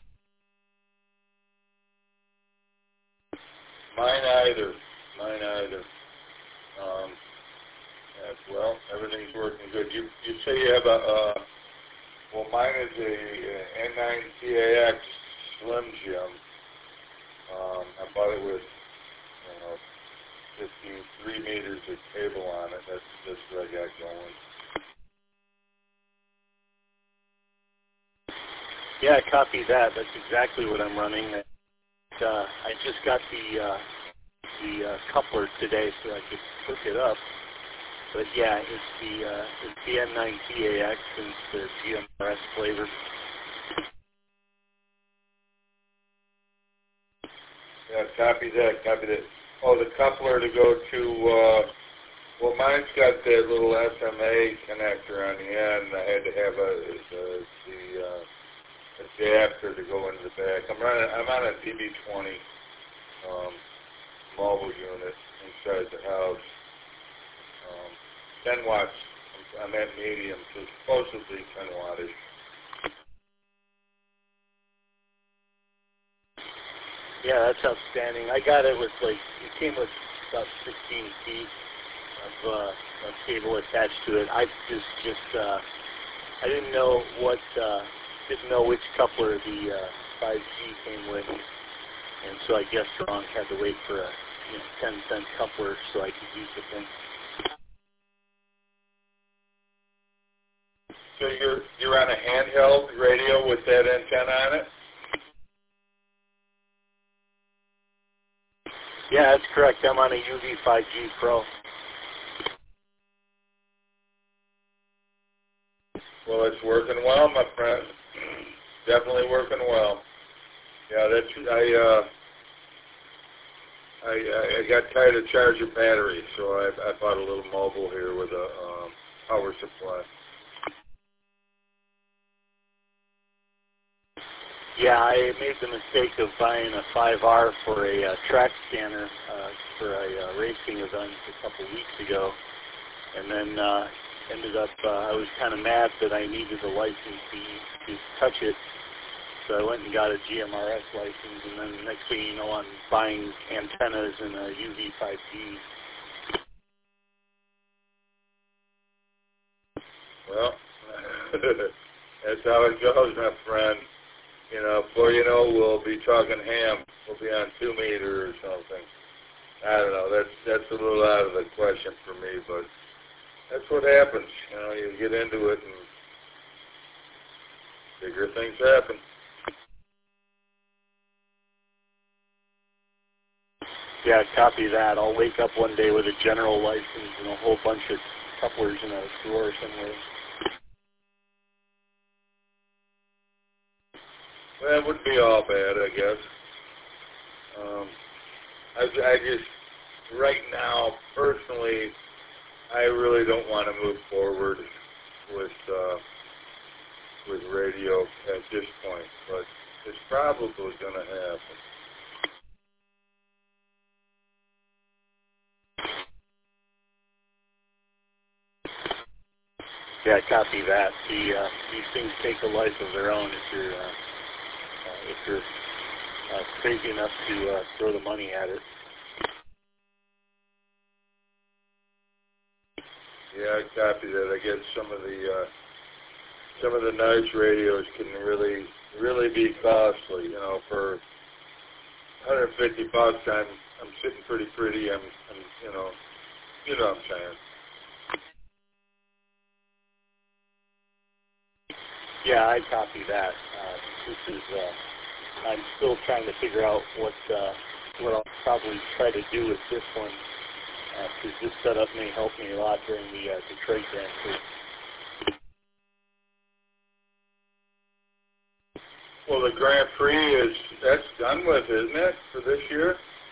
Mine either. Mine either. Um, yeah, well, everything's working good. You you say you have a, uh, well, mine is a, a N nine T A X Slim Jim. Um, I bought it with, you know, fifty-three meters of cable on it. That's, that's what I got going. Yeah, copy that. That's exactly what I'm running. Uh, I just got the uh, the uh, coupler today so I could hook it up. But yeah, it's the uh, it's the N nine T A X and it's the G M R S flavor. Yeah, copy that. Copy that. Oh, the coupler to go to, uh, well, mine's got that little S M A connector on the end. I had to have a, the, the uh, adapter to go into the back. I'm running, I'm on a D B twenty um, mobile unit inside the house. Um, ten watts. I'm at medium, so supposedly ten wattage. Yeah, that's outstanding. I got it with like, it came with about sixteen feet of, uh, of cable attached to it. I just, just, uh, I didn't know what, uh, didn't know which coupler the uh, five G came with, and so I guess Ron had to wait for a you know, ten cent coupler so I could use the thing. So you're you're on a handheld radio with that antenna on it? Yeah, that's correct. I'm on a U V five G Pro. Well, it's working well, my friend. Definitely working well. Yeah, that's I. Uh, I, I I got tired of charging batteries, so I, I bought a little mobile here with a um, power supply. Yeah, I made the mistake of buying a five R for a uh, track scanner uh, for a uh, racing event a couple weeks ago, and then uh, ended up, uh, I was kind of mad that I needed a license to, to touch it, so I went and got a G M R S license, and then the next thing you know, I'm buying antennas and a U V five G. Well, that's how it goes, my friend. You know, before you know, we'll be talking ham. We'll be on two meter or something. I don't know. That's that's a little out of the question for me, but that's what happens. You know, you get into it and bigger things happen. Yeah, copy that. I'll wake up one day with a general license and a whole bunch of couplers in a drawer somewhere. Well, it wouldn't be all bad, I guess. Um, I, I just, right now, personally, I really don't want to move forward with uh, with radio at this point, but it's probably going to happen. Yeah, I copy that. The, uh, these things take a life of their own if you're, uh, uh, if you're uh, crazy enough to uh, throw the money at it. Yeah, I copy that. I guess some of the uh, some of the nice radios can really really be costly. You know, for one hundred fifty bucks, I'm I'm sitting pretty pretty. I'm, I'm you know, you know what I'm saying. Yeah, I copy that. Uh, this is uh, I'm still trying to figure out what uh, what I'll probably try to do with this one. Because uh, this setup may help me a lot during the uh, Detroit Grand Prix. Well, the Grand Prix is, that's done with, isn't it, for this year?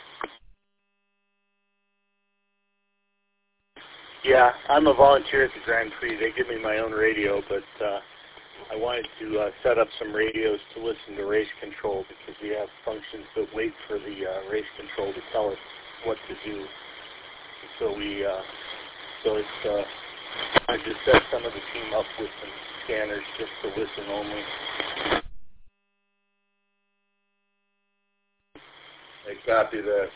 Yeah, I'm a volunteer at the Grand Prix. They give me my own radio, but uh, I wanted to uh, set up some radios to listen to race control because we have functions that wait for the uh, race control to tell us what to do. So we, uh, so it's, uh, I just set some of the team up with some scanners just to listen only. I copy that.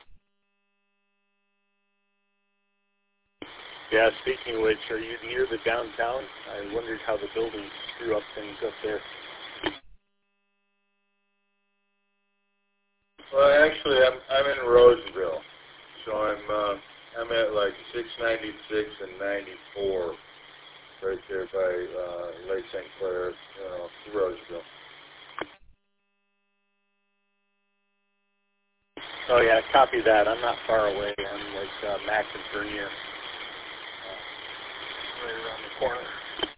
Yeah, speaking of which, are you near the downtown? I wondered how the buildings screw up things up there. Well, actually, I'm I'm in Roseville, so I'm uh, I'm at like six ninety-six and ninety-four, right there by uh, Lake Saint Clair, you know, Roseville. Oh yeah, copy that. I'm not far away. I'm like uh, Mac and Bernier, uh, right around the corner.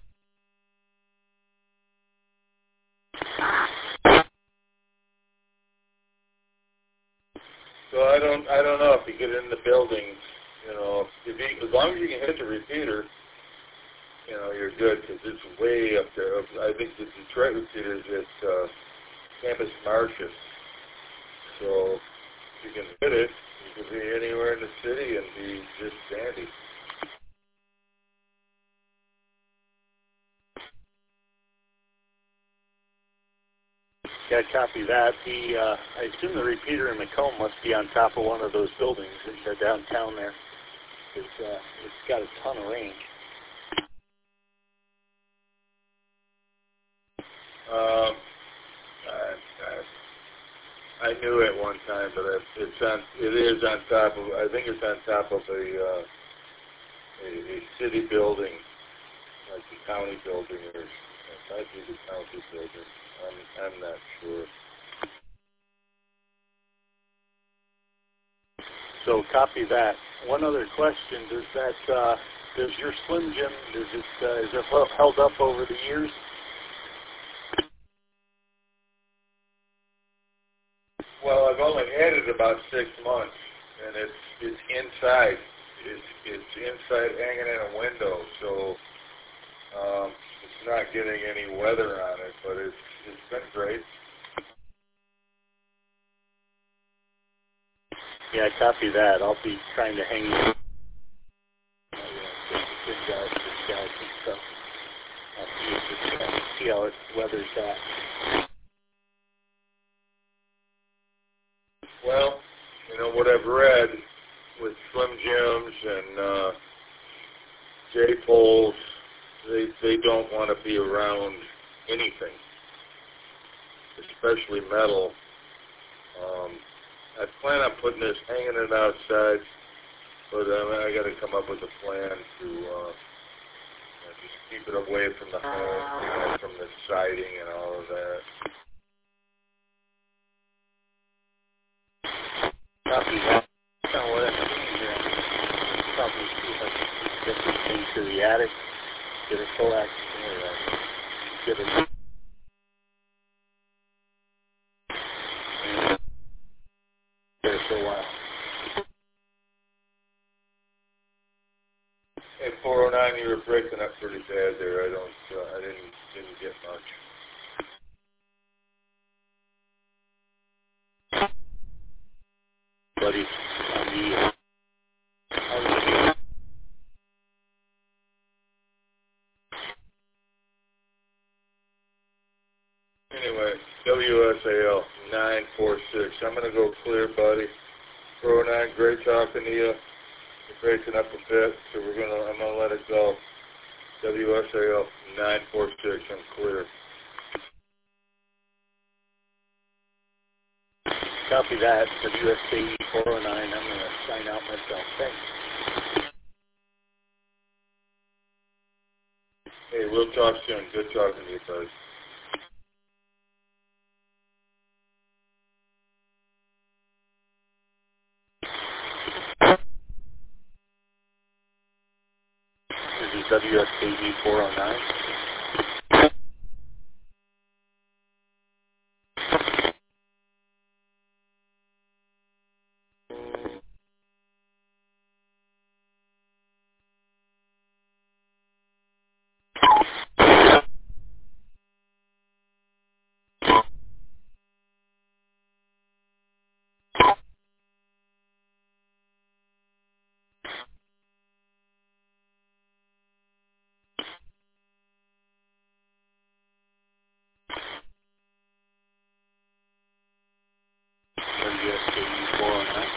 So I don't I don't know if you get in the buildings, you know, if you, as long as you can hit the repeater, you know, you're good because it's way up there. I think the Detroit repeater is at uh, Campus Martius. So if you can hit it, you can be anywhere in the city and be just dandy. Yeah, copy that. The uh, I assume the repeater in Macomb must be on top of one of those buildings in the downtown there. It's, uh, it's got a ton of range. Um, I, I, I knew it one time, but it's, it's on. It is on top of. I think it's on top of a uh, a, a city building, like the county building, or it might be the county building. I'm I'm not sure. So copy that. One other question: Does that uh, does your Slim Jim does it uh, is it held up over the years? Well, I've only had it about six months, and it's it's inside. It's it's inside, hanging in a window, so um, it's not getting any weather on it. But it's it's been great. Yeah, copy that. I'll be trying to hang it. Good guys, good guys, and stuff. I'll see, if it's, see how it weathers that. Well, you know what I've read with Slim Jims and uh, J-Poles, they they don't want to be around anything, especially metal. Um, I plan on putting this, hanging it outside, but uh, I got to come up with a plan to uh, just keep it away from the home, you know, from the siding and all of that. Copy that. That's kind of what I'm doing here. Probably see if I can get this thing to the attic, get a full action, or uh, get a there for a while. At four oh nine, you were breaking up pretty bad there. I don't, uh, I didn't, didn't get much. Buddy, on the, on the W S A L nine four six. I'm going to go clear, buddy. four oh nine, great talking to you. You're breaking up a bit, so we're going to, I'm going to let it go. W S A L nine four six, I'm clear. Copy that. W S K E four oh nine. I'm going to sign out myself. Thanks. Hey, we'll talk soon. Good talking to you, buddy. This is W S K E four oh nine. W S K E four oh nine.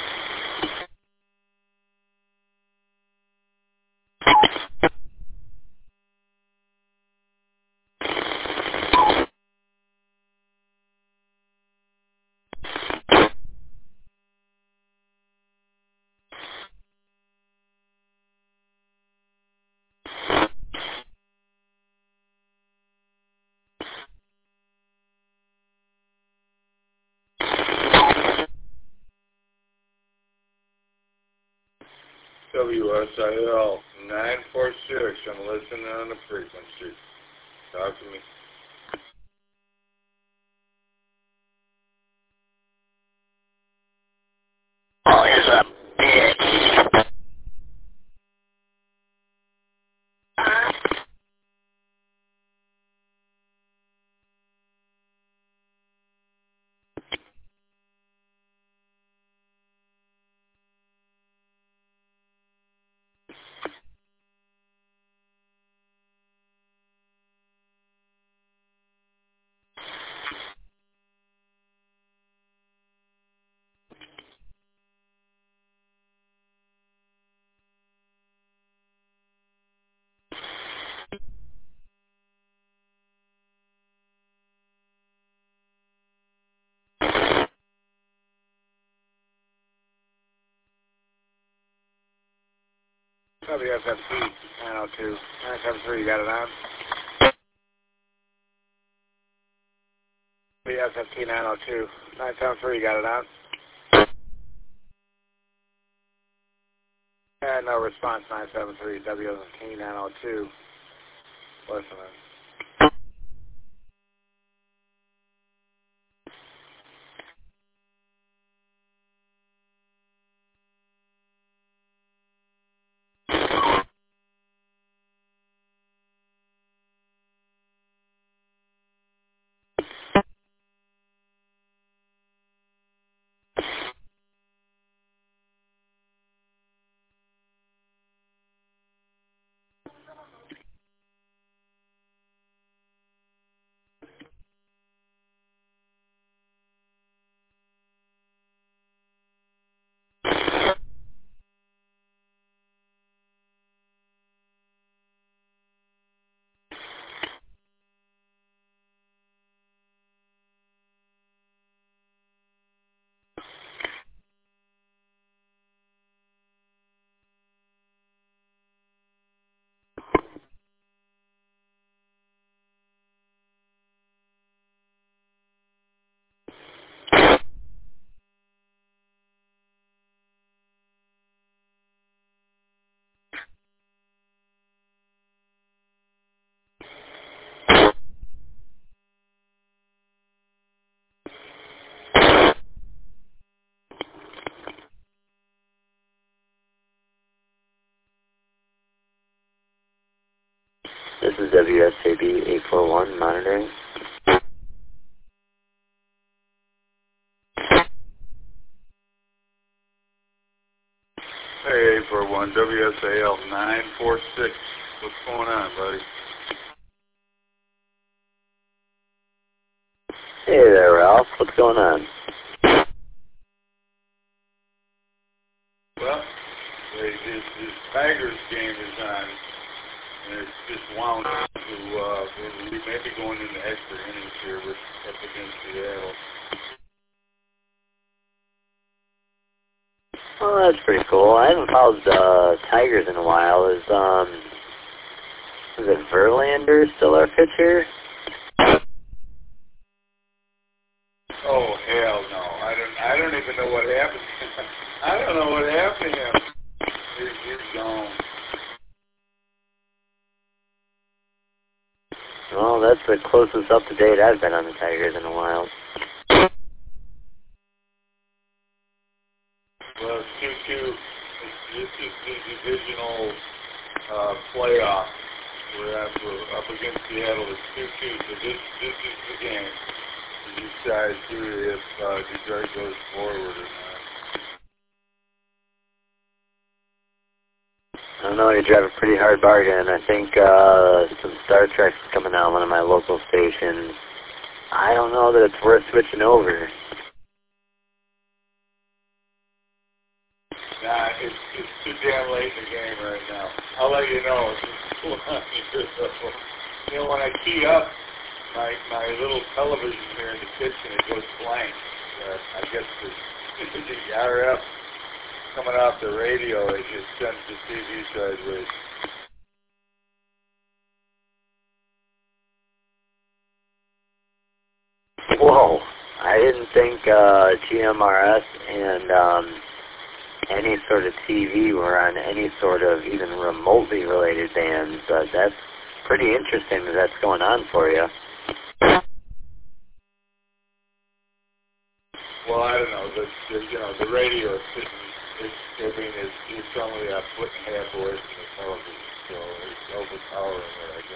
W S I L nine four six. I'm listening on the frequency. Talk to me. Oh, here's a bitch. W S F T nine oh two. nine seven three, you got it on? W S F T nine oh two. nine seven three, you got it on? And no response, nine seven three. W S F T nine oh two. Listening. This is W S A B eight four one monitoring. Hey, eight four one, W S A L nine four six. What's going on, buddy? Hey there, Ralph. What's going on? Well, this, this Tigers game is on, and it's just wound up to, uh, we may be going into extra innings here with, up against Seattle. Oh, that's pretty cool. I haven't followed the uh, Tigers in a while. Is, um, is it Verlander still our pitcher? Oh, hell no. I don't, I don't even know what happened. I don't know what happened to him. He's, he's gone. Well, that's the closest up-to-date I've been on the Tigers in a while. Well, it's two two. This is the divisional uh, playoff. We're, at, we're up against Seattle. It's two two. So this, this is the game to decide if uh, Detroit goes forward or not. I don't know, you drive a pretty hard bargain. I think uh, some Star Trek's coming out on one of my local stations. I don't know that it's worth switching over. Nah, it's, it's too damn late in the game right now. I'll let you know. You know, when I key up my my little television here in the kitchen, it goes blank. Uh, I guess the, the R F coming off the radio, it just sends the T V sideways. Whoa, I didn't think uh, G M R S and um, any sort of T V were on any sort of even remotely related bands, but that's pretty interesting that that's going on for you. Well, I don't know. The, the you know the radio is sitting. It's, I mean, it's, it's only a foot and a half away from the television, so it's overpowering what I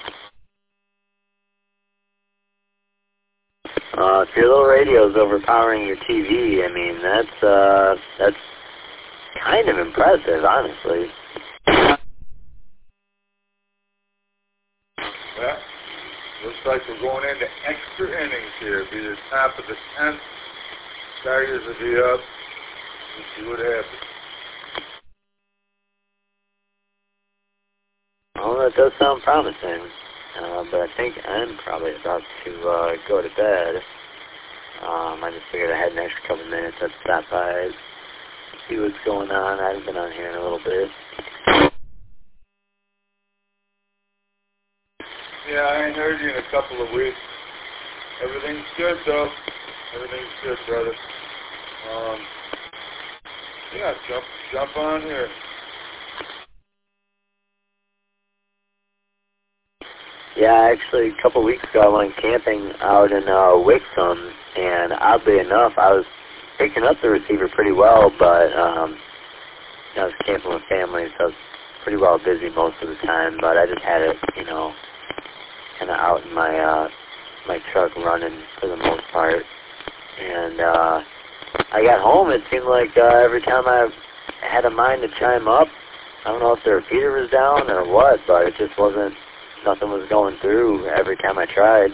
got. Uh, if your little radio is overpowering your T V, I mean, that's uh, that's kind of impressive, honestly. Well, looks like we're going into extra innings here. It'll be the top of the tenth. Tigers will be up. We'll see what happens. Well, that does sound promising, uh, but I think I'm probably about to uh, go to bed. Um, I just figured I had an extra couple minutes. I'd stop by, see what's going on. I haven't been on here in a little bit. Yeah, I ain't heard you in a couple of weeks. Everything's good, though. Everything's good, brother. Um, yeah, jump, jump on here. Yeah, actually, a couple of weeks ago, I went camping out in uh, Wixom, and oddly enough, I was picking up the receiver pretty well, but um, I was camping with family, so I was pretty well busy most of the time, but I just had it, you know, kind of out in my uh, my truck running for the most part. And uh, I got home, it seemed like uh, every time I had a mind to chime up, I don't know if the repeater was down or what, but it just wasn't, nothing was going through every time I tried.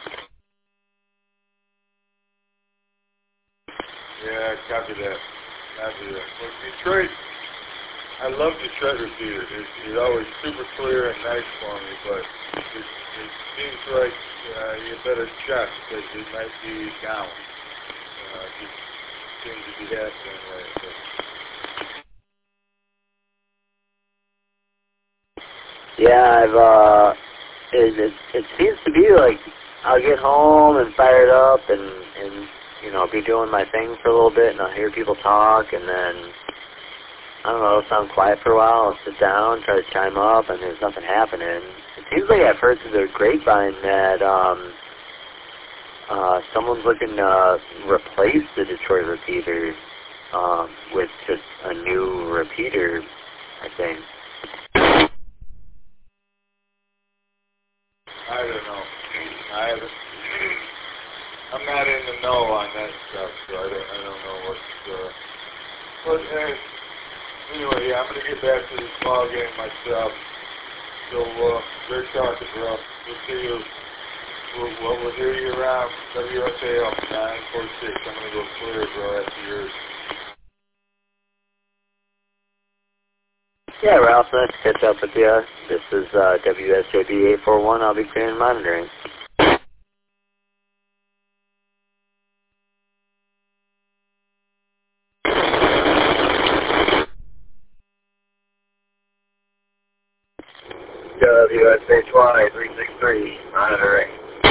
Yeah, copy that. Copy that. Well, Detroit, I love Detroit repeater. It's, it's always super clear and nice for me, but it, it seems like uh, you better check because it might be down. Uh, it just seems to be happening right now. Yeah, I've, uh, it, it, it seems to be like I'll get home and fire it up and, and, you know, be doing my thing for a little bit and I'll hear people talk and then, I don't know, it'll sound quiet for a while, I'll sit down, try to chime up and there's nothing happening. It seems like I've heard through the grapevine that, um, uh, someone's looking to replace the Detroit repeater, um, with just a new repeater, I think. I don't know. I haven't. I'm not in the know on that stuff, so I don't. I don't know what's. Uh, but uh, anyway, yeah, I'm gonna get back to this ball game myself. So, uh, great talking, bro. We'll see you. We'll, well, we'll hear you around W S A L nine four six. I'm going to go clear, bro, after yours. Yeah, Ralph, nice to catch up with you. This is uh, W S J B eight four one. I'll be clearing monitoring. W S H Y three six three, monitoring.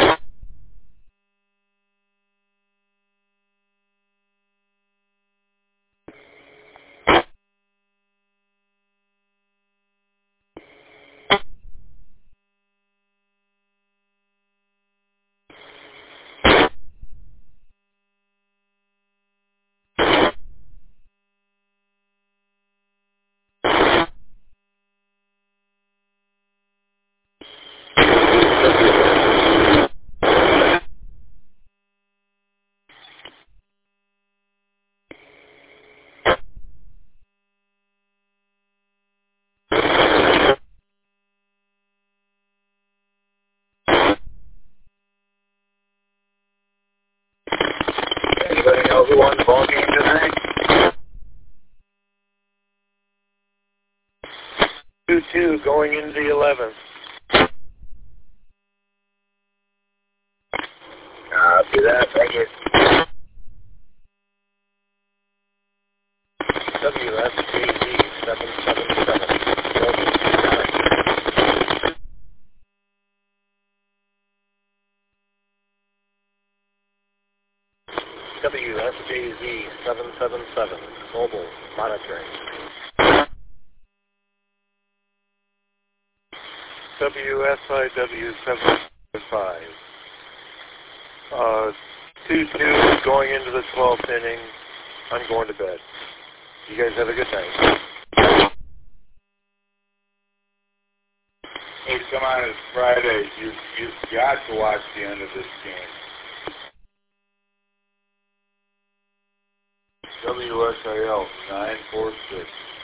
Anybody know who won the ball game tonight? two two going into the eleventh. Copy that, thank you. W S J Z seven seven seven. W S J Z seven seven seven. Mobile monitoring. W S I W seven five. Uh, two two going into the twelfth inning. I'm going to bed. You guys have a good night. Hey, come on, it's Friday. You, you've got to watch the end of this game. W S A L nine four six.